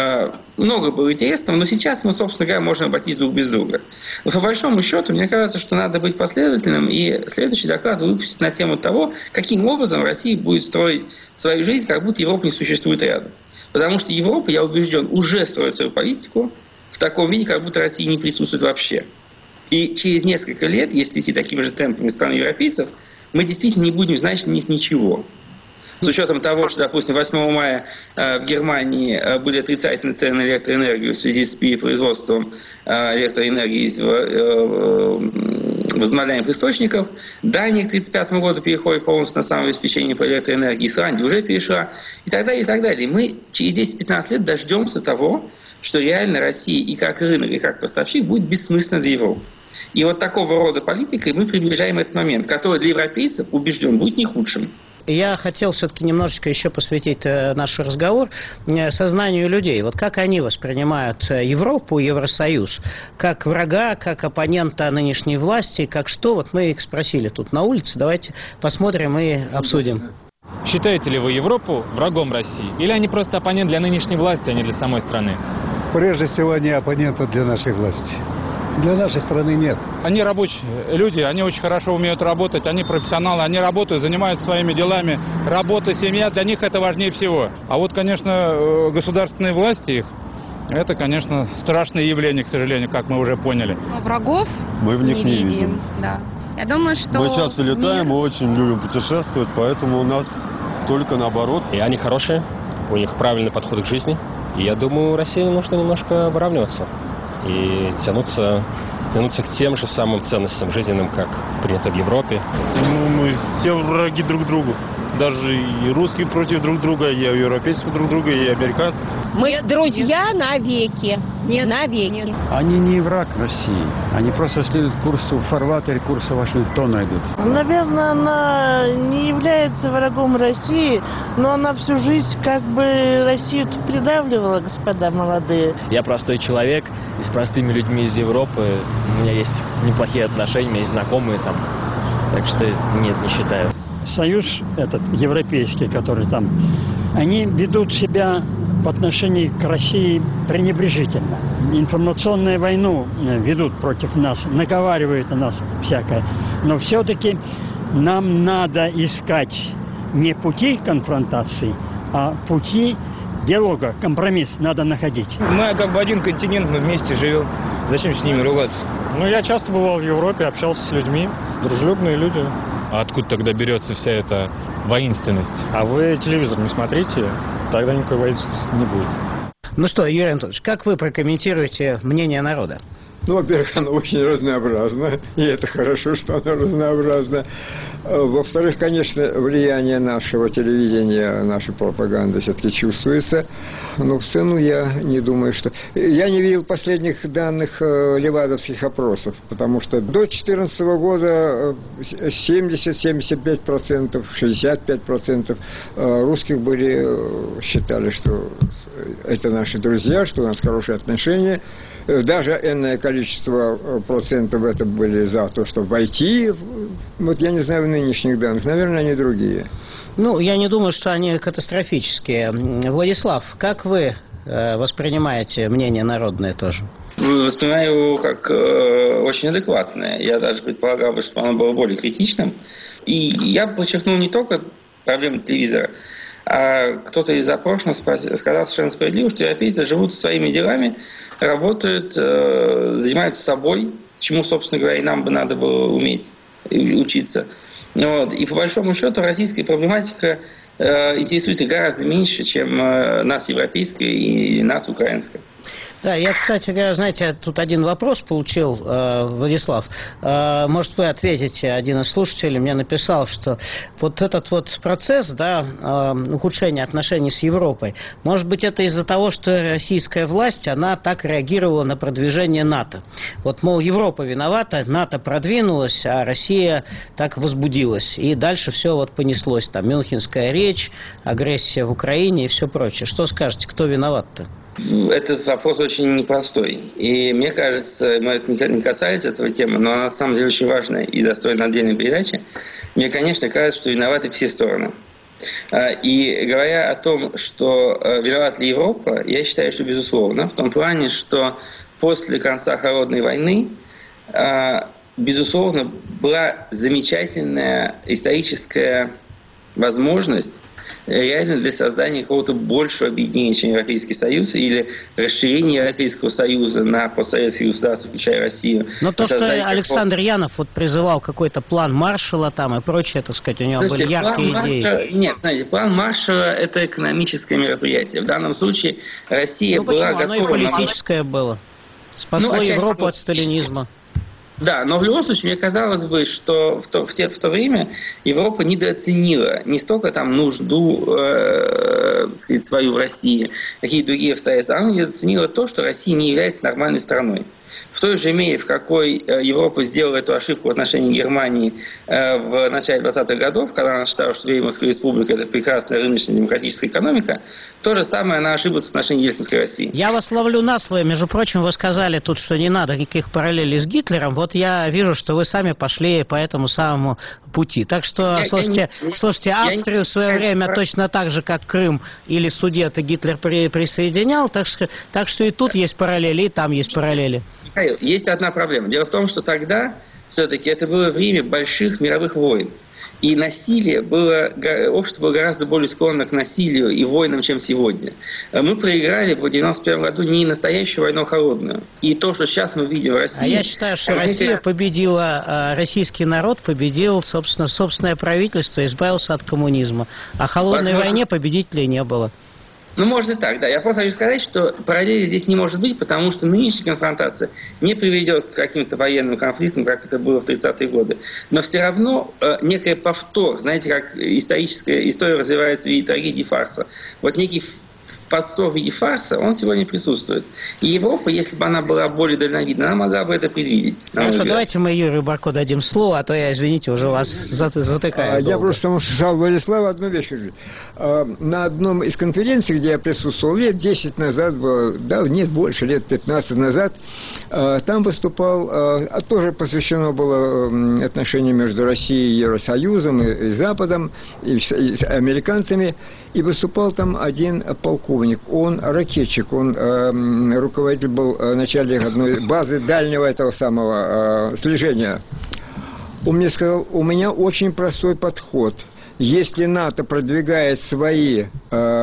Много было интересного, но сейчас мы, собственно говоря, можем обойтись друг без друга. Но по большому счету, мне кажется, что надо быть последовательным, и следующий доклад выпустить на тему того, каким образом Россия будет строить свою жизнь, как будто Европа не существует рядом. Потому что Европа, я убежден, уже строит свою политику в таком виде, как будто Россия не присутствует вообще. И через несколько лет, если идти такими же темпами стран европейцев, мы действительно не будем знать о них ничего. С учетом того, что, допустим, восьмого мая в Германии были отрицательные цены на электроэнергию в связи с перепроизводством электроэнергии из возобновляемых источников. Дания к тридцать пятому году переходит полностью на самообеспечение по электроэнергии. Исландия уже перешла. И так далее, и так далее. Мы через десять-пятнадцать лет дождемся того, что реально Россия и как рынок, и как поставщик будет бессмысленна для Европы. И вот такого рода политикой мы приближаем этот момент, который для европейцев, убежден, будет не худшим. Я хотел все-таки немножечко еще посвятить наш разговор сознанию людей. Вот как они воспринимают Европу, Евросоюз? Как врага, как оппонента нынешней власти, как что? Вот мы их спросили тут на улице. Давайте посмотрим и обсудим. Считаете ли вы Европу врагом России? Или они просто оппонент для нынешней власти, а не для самой страны? Прежде всего, они оппоненты для нашей власти. Для нашей страны нет. Они рабочие люди, они очень хорошо умеют работать, они профессионалы, они работают, занимаются своими делами. Работа, семья, для них это важнее всего. А вот, конечно, государственные власти их, это, конечно, страшное явление, к сожалению, как мы уже поняли. Но врагов мы в них не, не видим. видим. Да. Я думаю, что мы часто летаем, мир... мы очень любим путешествовать, поэтому у нас только наоборот. И они хорошие, у них правильный подход к жизни. И я думаю, России нужно немножко выравниваться и тянуться, тянуться к тем же самым ценностям жизненным, как принято в Европе. Ну, мы все враги друг другу. Даже и русские против друг друга, и европейцы друг друга, и американцы. Мы нет, друзья нет. навеки. Нет, навеки. Нет. Они не враг России. Они просто следуют курсу фарватер, курса Вашингтона идут. Наверное, она не является врагом России, но она всю жизнь как бы Россию придавливала, господа молодые. Я простой человек, и с простыми людьми из Европы у меня есть неплохие отношения, у меня есть знакомые там. Так что нет, не считаю. Союз этот европейский, который там, они ведут себя по отношению к России пренебрежительно. Информационную войну ведут против нас, наговаривают на нас всякое. Но все-таки нам надо искать не пути конфронтации, а пути диалога, компромисс надо находить. Мы как бы один континент, мы вместе живем. Зачем с ними ругаться? Ну, я часто бывал в Европе, общался с людьми, дружелюбные люди. А откуда тогда берется вся эта воинственность? А вы телевизор не смотрите, тогда никакой воинственности не будет. Ну что, Юрий Анатольевич, как вы прокомментируете мнение народа? Ну, во-первых, оно очень разнообразно, и это хорошо, что оно разнообразно. Во-вторых, конечно, влияние нашего телевидения, нашей пропаганды все-таки чувствуется. Но в целом я не думаю, что... Я не видел последних данных левадовских опросов, потому что до две тысячи четырнадцатого года семьдесят - семьдесят пять процентов, шестьдесят пять процентов русских были, считали, что это наши друзья, что у нас хорошие отношения. Даже энное количество процентов это были за то, чтобы войти. Вот я не знаю в нынешних данных. Наверное, они другие. Ну, я не думаю, что они катастрофические. Владислав, как вы э, воспринимаете мнение народное тоже? Воспринимаю его как э, очень адекватное. Я даже предполагал бы, что оно было более критичным. И я подчеркнул не только проблему телевизора, а кто-то из опрошенных сказал совершенно справедливо, что европейцы живут своими делами, работают, э, занимаются собой, чему, собственно говоря, и нам бы надо было уметь учиться. Вот. И по большому счету российская проблематика э, интересует их гораздо меньше, чем э, нас европейская и нас украинская. Да, я, кстати говоря, знаете, тут один вопрос получил, э, Владислав. Э, может, вы ответите, один из слушателей мне написал, что вот этот вот процесс, да, э, ухудшения отношений с Европой, может быть, это из-за того, что российская власть, она так реагировала на продвижение НАТО. Вот, мол, Европа виновата, НАТО продвинулась, а Россия так возбудилась. И дальше все вот понеслось. Там Мюнхенская речь, агрессия в Украине и все прочее. Что скажете, кто виноват-то? Этот вопрос очень непростой. И мне кажется, мы это не касается этого темы, но она на самом деле очень важная и достойна отдельной передачи. Мне, конечно, кажется, что виноваты все стороны. И говоря о том, что виновата ли Европа, я считаю, что безусловно. В том плане, что после конца Холодной войны, безусловно, была замечательная историческая возможность реально для создания какого-то большего объединения, чем Европейский Союз, или расширения Европейского Союза на постсоветские государства, включая Россию. Но то, что Александр Янов вот призывал какой-то план Маршалла там и прочее, так сказать, у него Слушайте, были яркие идеи. Маршалла, нет, знаете, план Маршалла – это экономическое мероприятие. В данном случае Россия ну, была почему? готова... Оно и политическое на... было. Спасло ну, Европу от сталинизма. Да, но в любом случае, мне казалось бы, что в то, в те, в то время Европа недооценила не столько там нужду, э, так сказать, свою в России, какие другие обстоятельства, она недооценила то, что Россия не является нормальной страной. В той же мере, в какой Европа сделала эту ошибку в отношении Германии в начале двадцатых годов, когда она считала, что Веймарская республика – это прекрасная рыночная демократическая экономика, то же самое она ошиблась в отношении Ельцинской России. Я вас ловлю на слове. Между прочим, вы сказали тут, что не надо никаких параллелей с Гитлером. Вот я вижу, что вы сами пошли по этому самому пути. Так что, я, слушайте, я не, слушайте, Австрию я в свое не, время я... точно так же, как Крым или Судеты, Гитлер при, присоединял. Так что, так что и тут есть параллели, и там есть параллели. Есть одна проблема. Дело в том, что тогда все-таки это было время больших мировых войн. И насилие было, общество было гораздо более склонно к насилию и войнам, чем сегодня. Мы проиграли в девяносто первом году не настоящую войну, а холодную. И то, что сейчас мы видим в России... А я считаю, что Россия победила, российский народ победил, собственно, собственное правительство, избавился от коммунизма. А в холодной Возможно... войне победителей не было. Ну, может и так, да. Я просто хочу сказать, что параллели здесь не может быть, потому что нынешняя конфронтация не приведет к каким-то военным конфликтам, как это было в тридцатые годы. Но все равно э, некий повтор, знаете, как историческая история развивается в виде трагедии фарса. Вот некий повтор в виде фарса, он сегодня присутствует. И Европа, если бы она была более дальновидна, она могла бы это предвидеть. Хорошо, давайте мы Юрию Барко дадим слово, а то я, извините, уже вас затыкаю. А, я просто сказал Владиславу одну вещь. На одном из конференций, где я присутствовал лет десять назад, да, нет, больше, лет пятнадцать назад, там выступал, тоже посвящено было отношениям между Россией и Евросоюзом, и, и Западом, и с, и с американцами, и выступал там один полковник, он ракетчик, он э, руководитель был э, начальник одной базы дальнего этого самого э, слежения. Он мне сказал, у меня очень простой подход. Если НАТО продвигает свои э,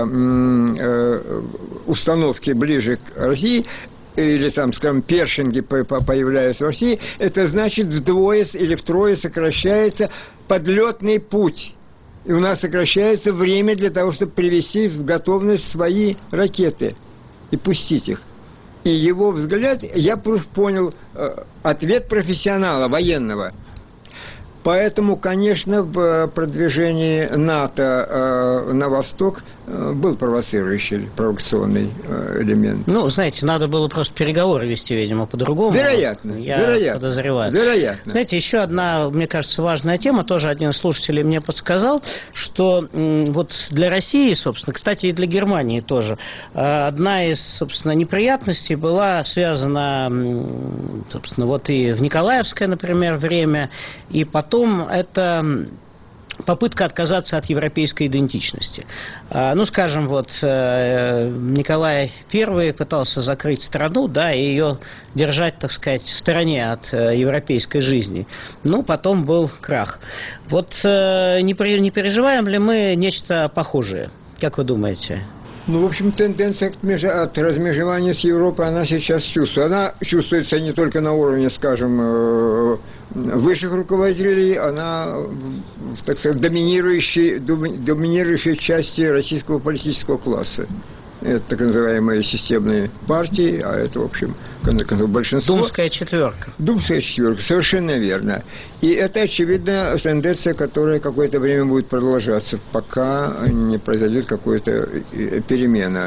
э, установки ближе к России, или там, скажем, першинги появляются в России, это значит вдвое или втрое сокращается подлетный путь. И у нас сокращается время для того, чтобы привести в готовность свои ракеты и пустить их. И его взгляд, я понял, ответ профессионала, военного. Поэтому, конечно, в продвижении НАТО э, на восток э, был провоцирующий, провокационный э, элемент. Ну, знаете, надо было просто переговоры вести, видимо, по-другому. Вероятно, я вероятно, подозреваю. Вероятно. Знаете, еще одна, мне кажется, важная тема, тоже один из слушателей мне подсказал, что м, вот для России, собственно, кстати, и для Германии тоже, э, одна из, собственно, неприятностей была связана, м, собственно, вот и в Николаевское, например, время, и потом Потом это попытка отказаться от европейской идентичности. Ну, скажем, вот Николай Первый пытался закрыть страну, да, и ее держать, так сказать, в стороне от европейской жизни. Ну, потом был крах. Вот не переживаем ли мы нечто похожее? Как вы думаете? Ну, в общем, тенденция от размежевания с Европой, она сейчас чувствуется. Она чувствуется не только на уровне, скажем, высших руководителей, она, так сказать, доминирующей, доминирующей части российского политического класса. Это так называемые системные партии, а это, в общем, большинство. Думская четверка. Думская четверка, совершенно верно. И это, очевидно, тенденция, которая какое-то время будет продолжаться, пока не произойдет какая-то перемена.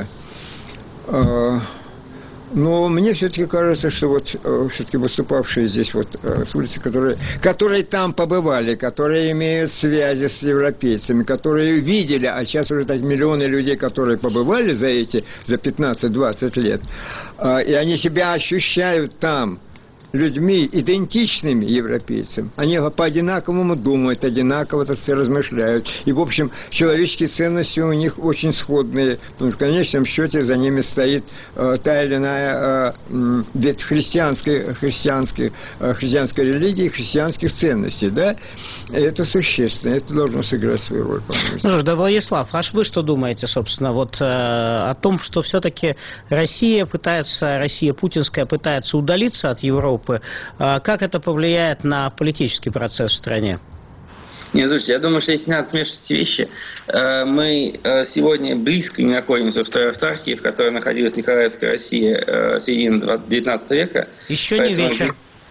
Но мне все-таки кажется, что вот все-таки выступавшие здесь вот с улицы, которые, которые там побывали, которые имеют связи с европейцами, которые видели, а сейчас уже так миллионы людей, которые побывали за эти, за пятнадцать-двадцать лет, и они себя ощущают там людьми, идентичными европейцам. Они по-одинаковому думают, одинаково, так сказать, размышляют. И, в общем, человеческие ценности у них очень сходные. Потому что в конечном счете за ними стоит э, та или иная э, ведь христианской, христианской, э, христианской религии, христианских ценностей. Да? И это существенно. Это должно сыграть свою роль, по-моему. Ну, да, Владислав, а вы что думаете, собственно, вот э, о том, что все-таки Россия пытается, Россия путинская пытается удалиться от Европы? Как это повлияет на политический процесс в стране? Нет, слушайте, я думаю, что если надо смешивать эти вещи, мы сегодня близко не находимся в той автархии, в которой находилась Николаевская Россия середины девятнадцатого века. Еще не вечер.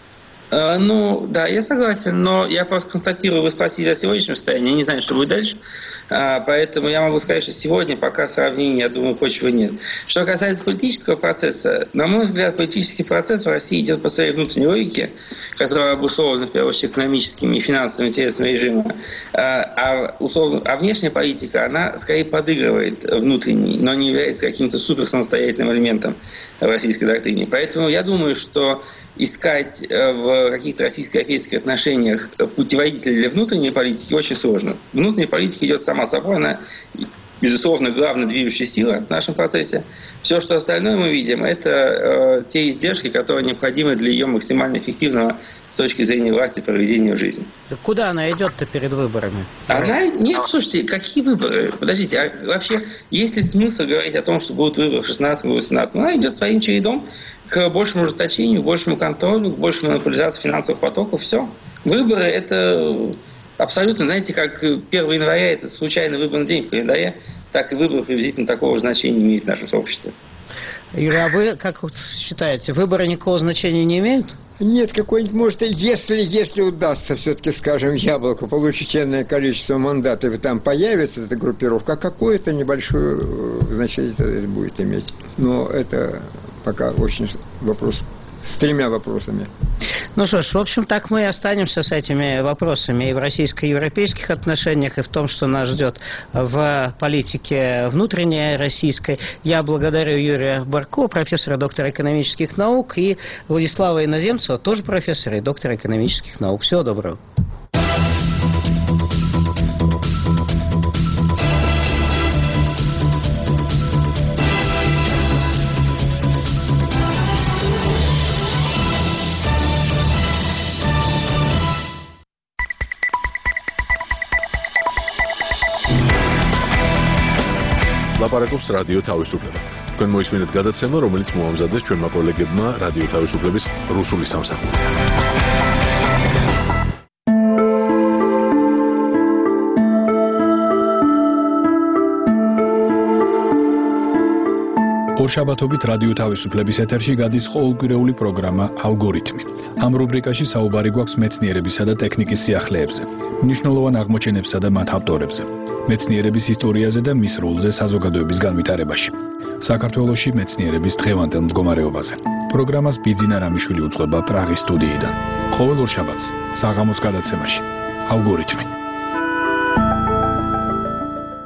Ну, да, я согласен, но я просто констатирую, вы спросили о сегодняшнем состоянии, я не знаю, что будет дальше, поэтому я могу сказать, что сегодня пока сравнения, я думаю, почвы нет. Что касается политического процесса, на мой взгляд, политический процесс в России идет по своей внутренней логике, которая обусловлена, в первую очередь, экономическими и финансовыми интересами режима, а, условно, а внешняя политика, она скорее подыгрывает внутренней, но не является каким-то супер самостоятельным элементом в российской доктрине. Поэтому я думаю, что искать в каких-то российско-европейских отношениях путеводителей для внутренней политики очень сложно. Внутренняя политика идет сама собой, она, безусловно, главная движущая сила в нашем процессе. Все, что остальное мы видим, это э, те издержки, которые необходимы для ее максимально эффективного с точки зрения власти проведения в жизни. Так куда она идет-то перед выборами? Она... Нет, слушайте, какие выборы? Подождите, а вообще есть ли смысл говорить о том, что будут выборы в шестнадцатом или восемнадцатом? Она идет своим чередом к большему ужесточению, к большему контролю, к большей монополизации финансовых потоков. Все. Выборы – это абсолютно, знаете, как первого января – это случайный выборный день в календаре, так и выборы приблизительно такого же значения имеют в нашем сообществе. Юрий, а вы как считаете, выборы никакого значения не имеют? Нет, какой-нибудь, может, если, если удастся все-таки, скажем, Яблоку получить энное количество мандатов, и там появится эта группировка, какое-то небольшое значение это будет иметь. Но это пока очень вопрос с тремя вопросами. Ну что ж, в общем, так мы и останемся с этими вопросами и в российско-европейских отношениях, и в том, что нас ждет в политике внутренней российской. Я благодарю Юрия Барко, профессора, доктора экономических наук, и Владислава Иноземцева, тоже профессора и доктора экономических наук. Всего доброго. ლაპარაკობს რადიო თავისუფლება. თქვენ მოისმინეთ გადაცემა, რომელიც მოამზადეს ჩვენმა კოლეგებმა რადიო თავისუფლების რუსული სამსახური. ორშაბათობით რადიო თავისუფლების ეთერში გადის ყოველკვირეული პროგრამა ალგორითმი. ამ რუბრიკაში საუბარი გვაქვს მეცნიერებისა და ტექნიკის სიახლეებზე, მნიშვნელოვან აღმოჩენებსა და მათ ავტორებზე, მეცნიერების ისტორიაზე და მის როლზე საზოგადოების განვითარებაში. საქართველოში მეცნიერების დღევანდელ მდგომარეობაზე. პროგრამას ბიძინა რამიშვილი უძღვება პრაღის სტუდიიდან. ყოველ ორშაბათს საღამოს გადაცემაში ალგორითმი.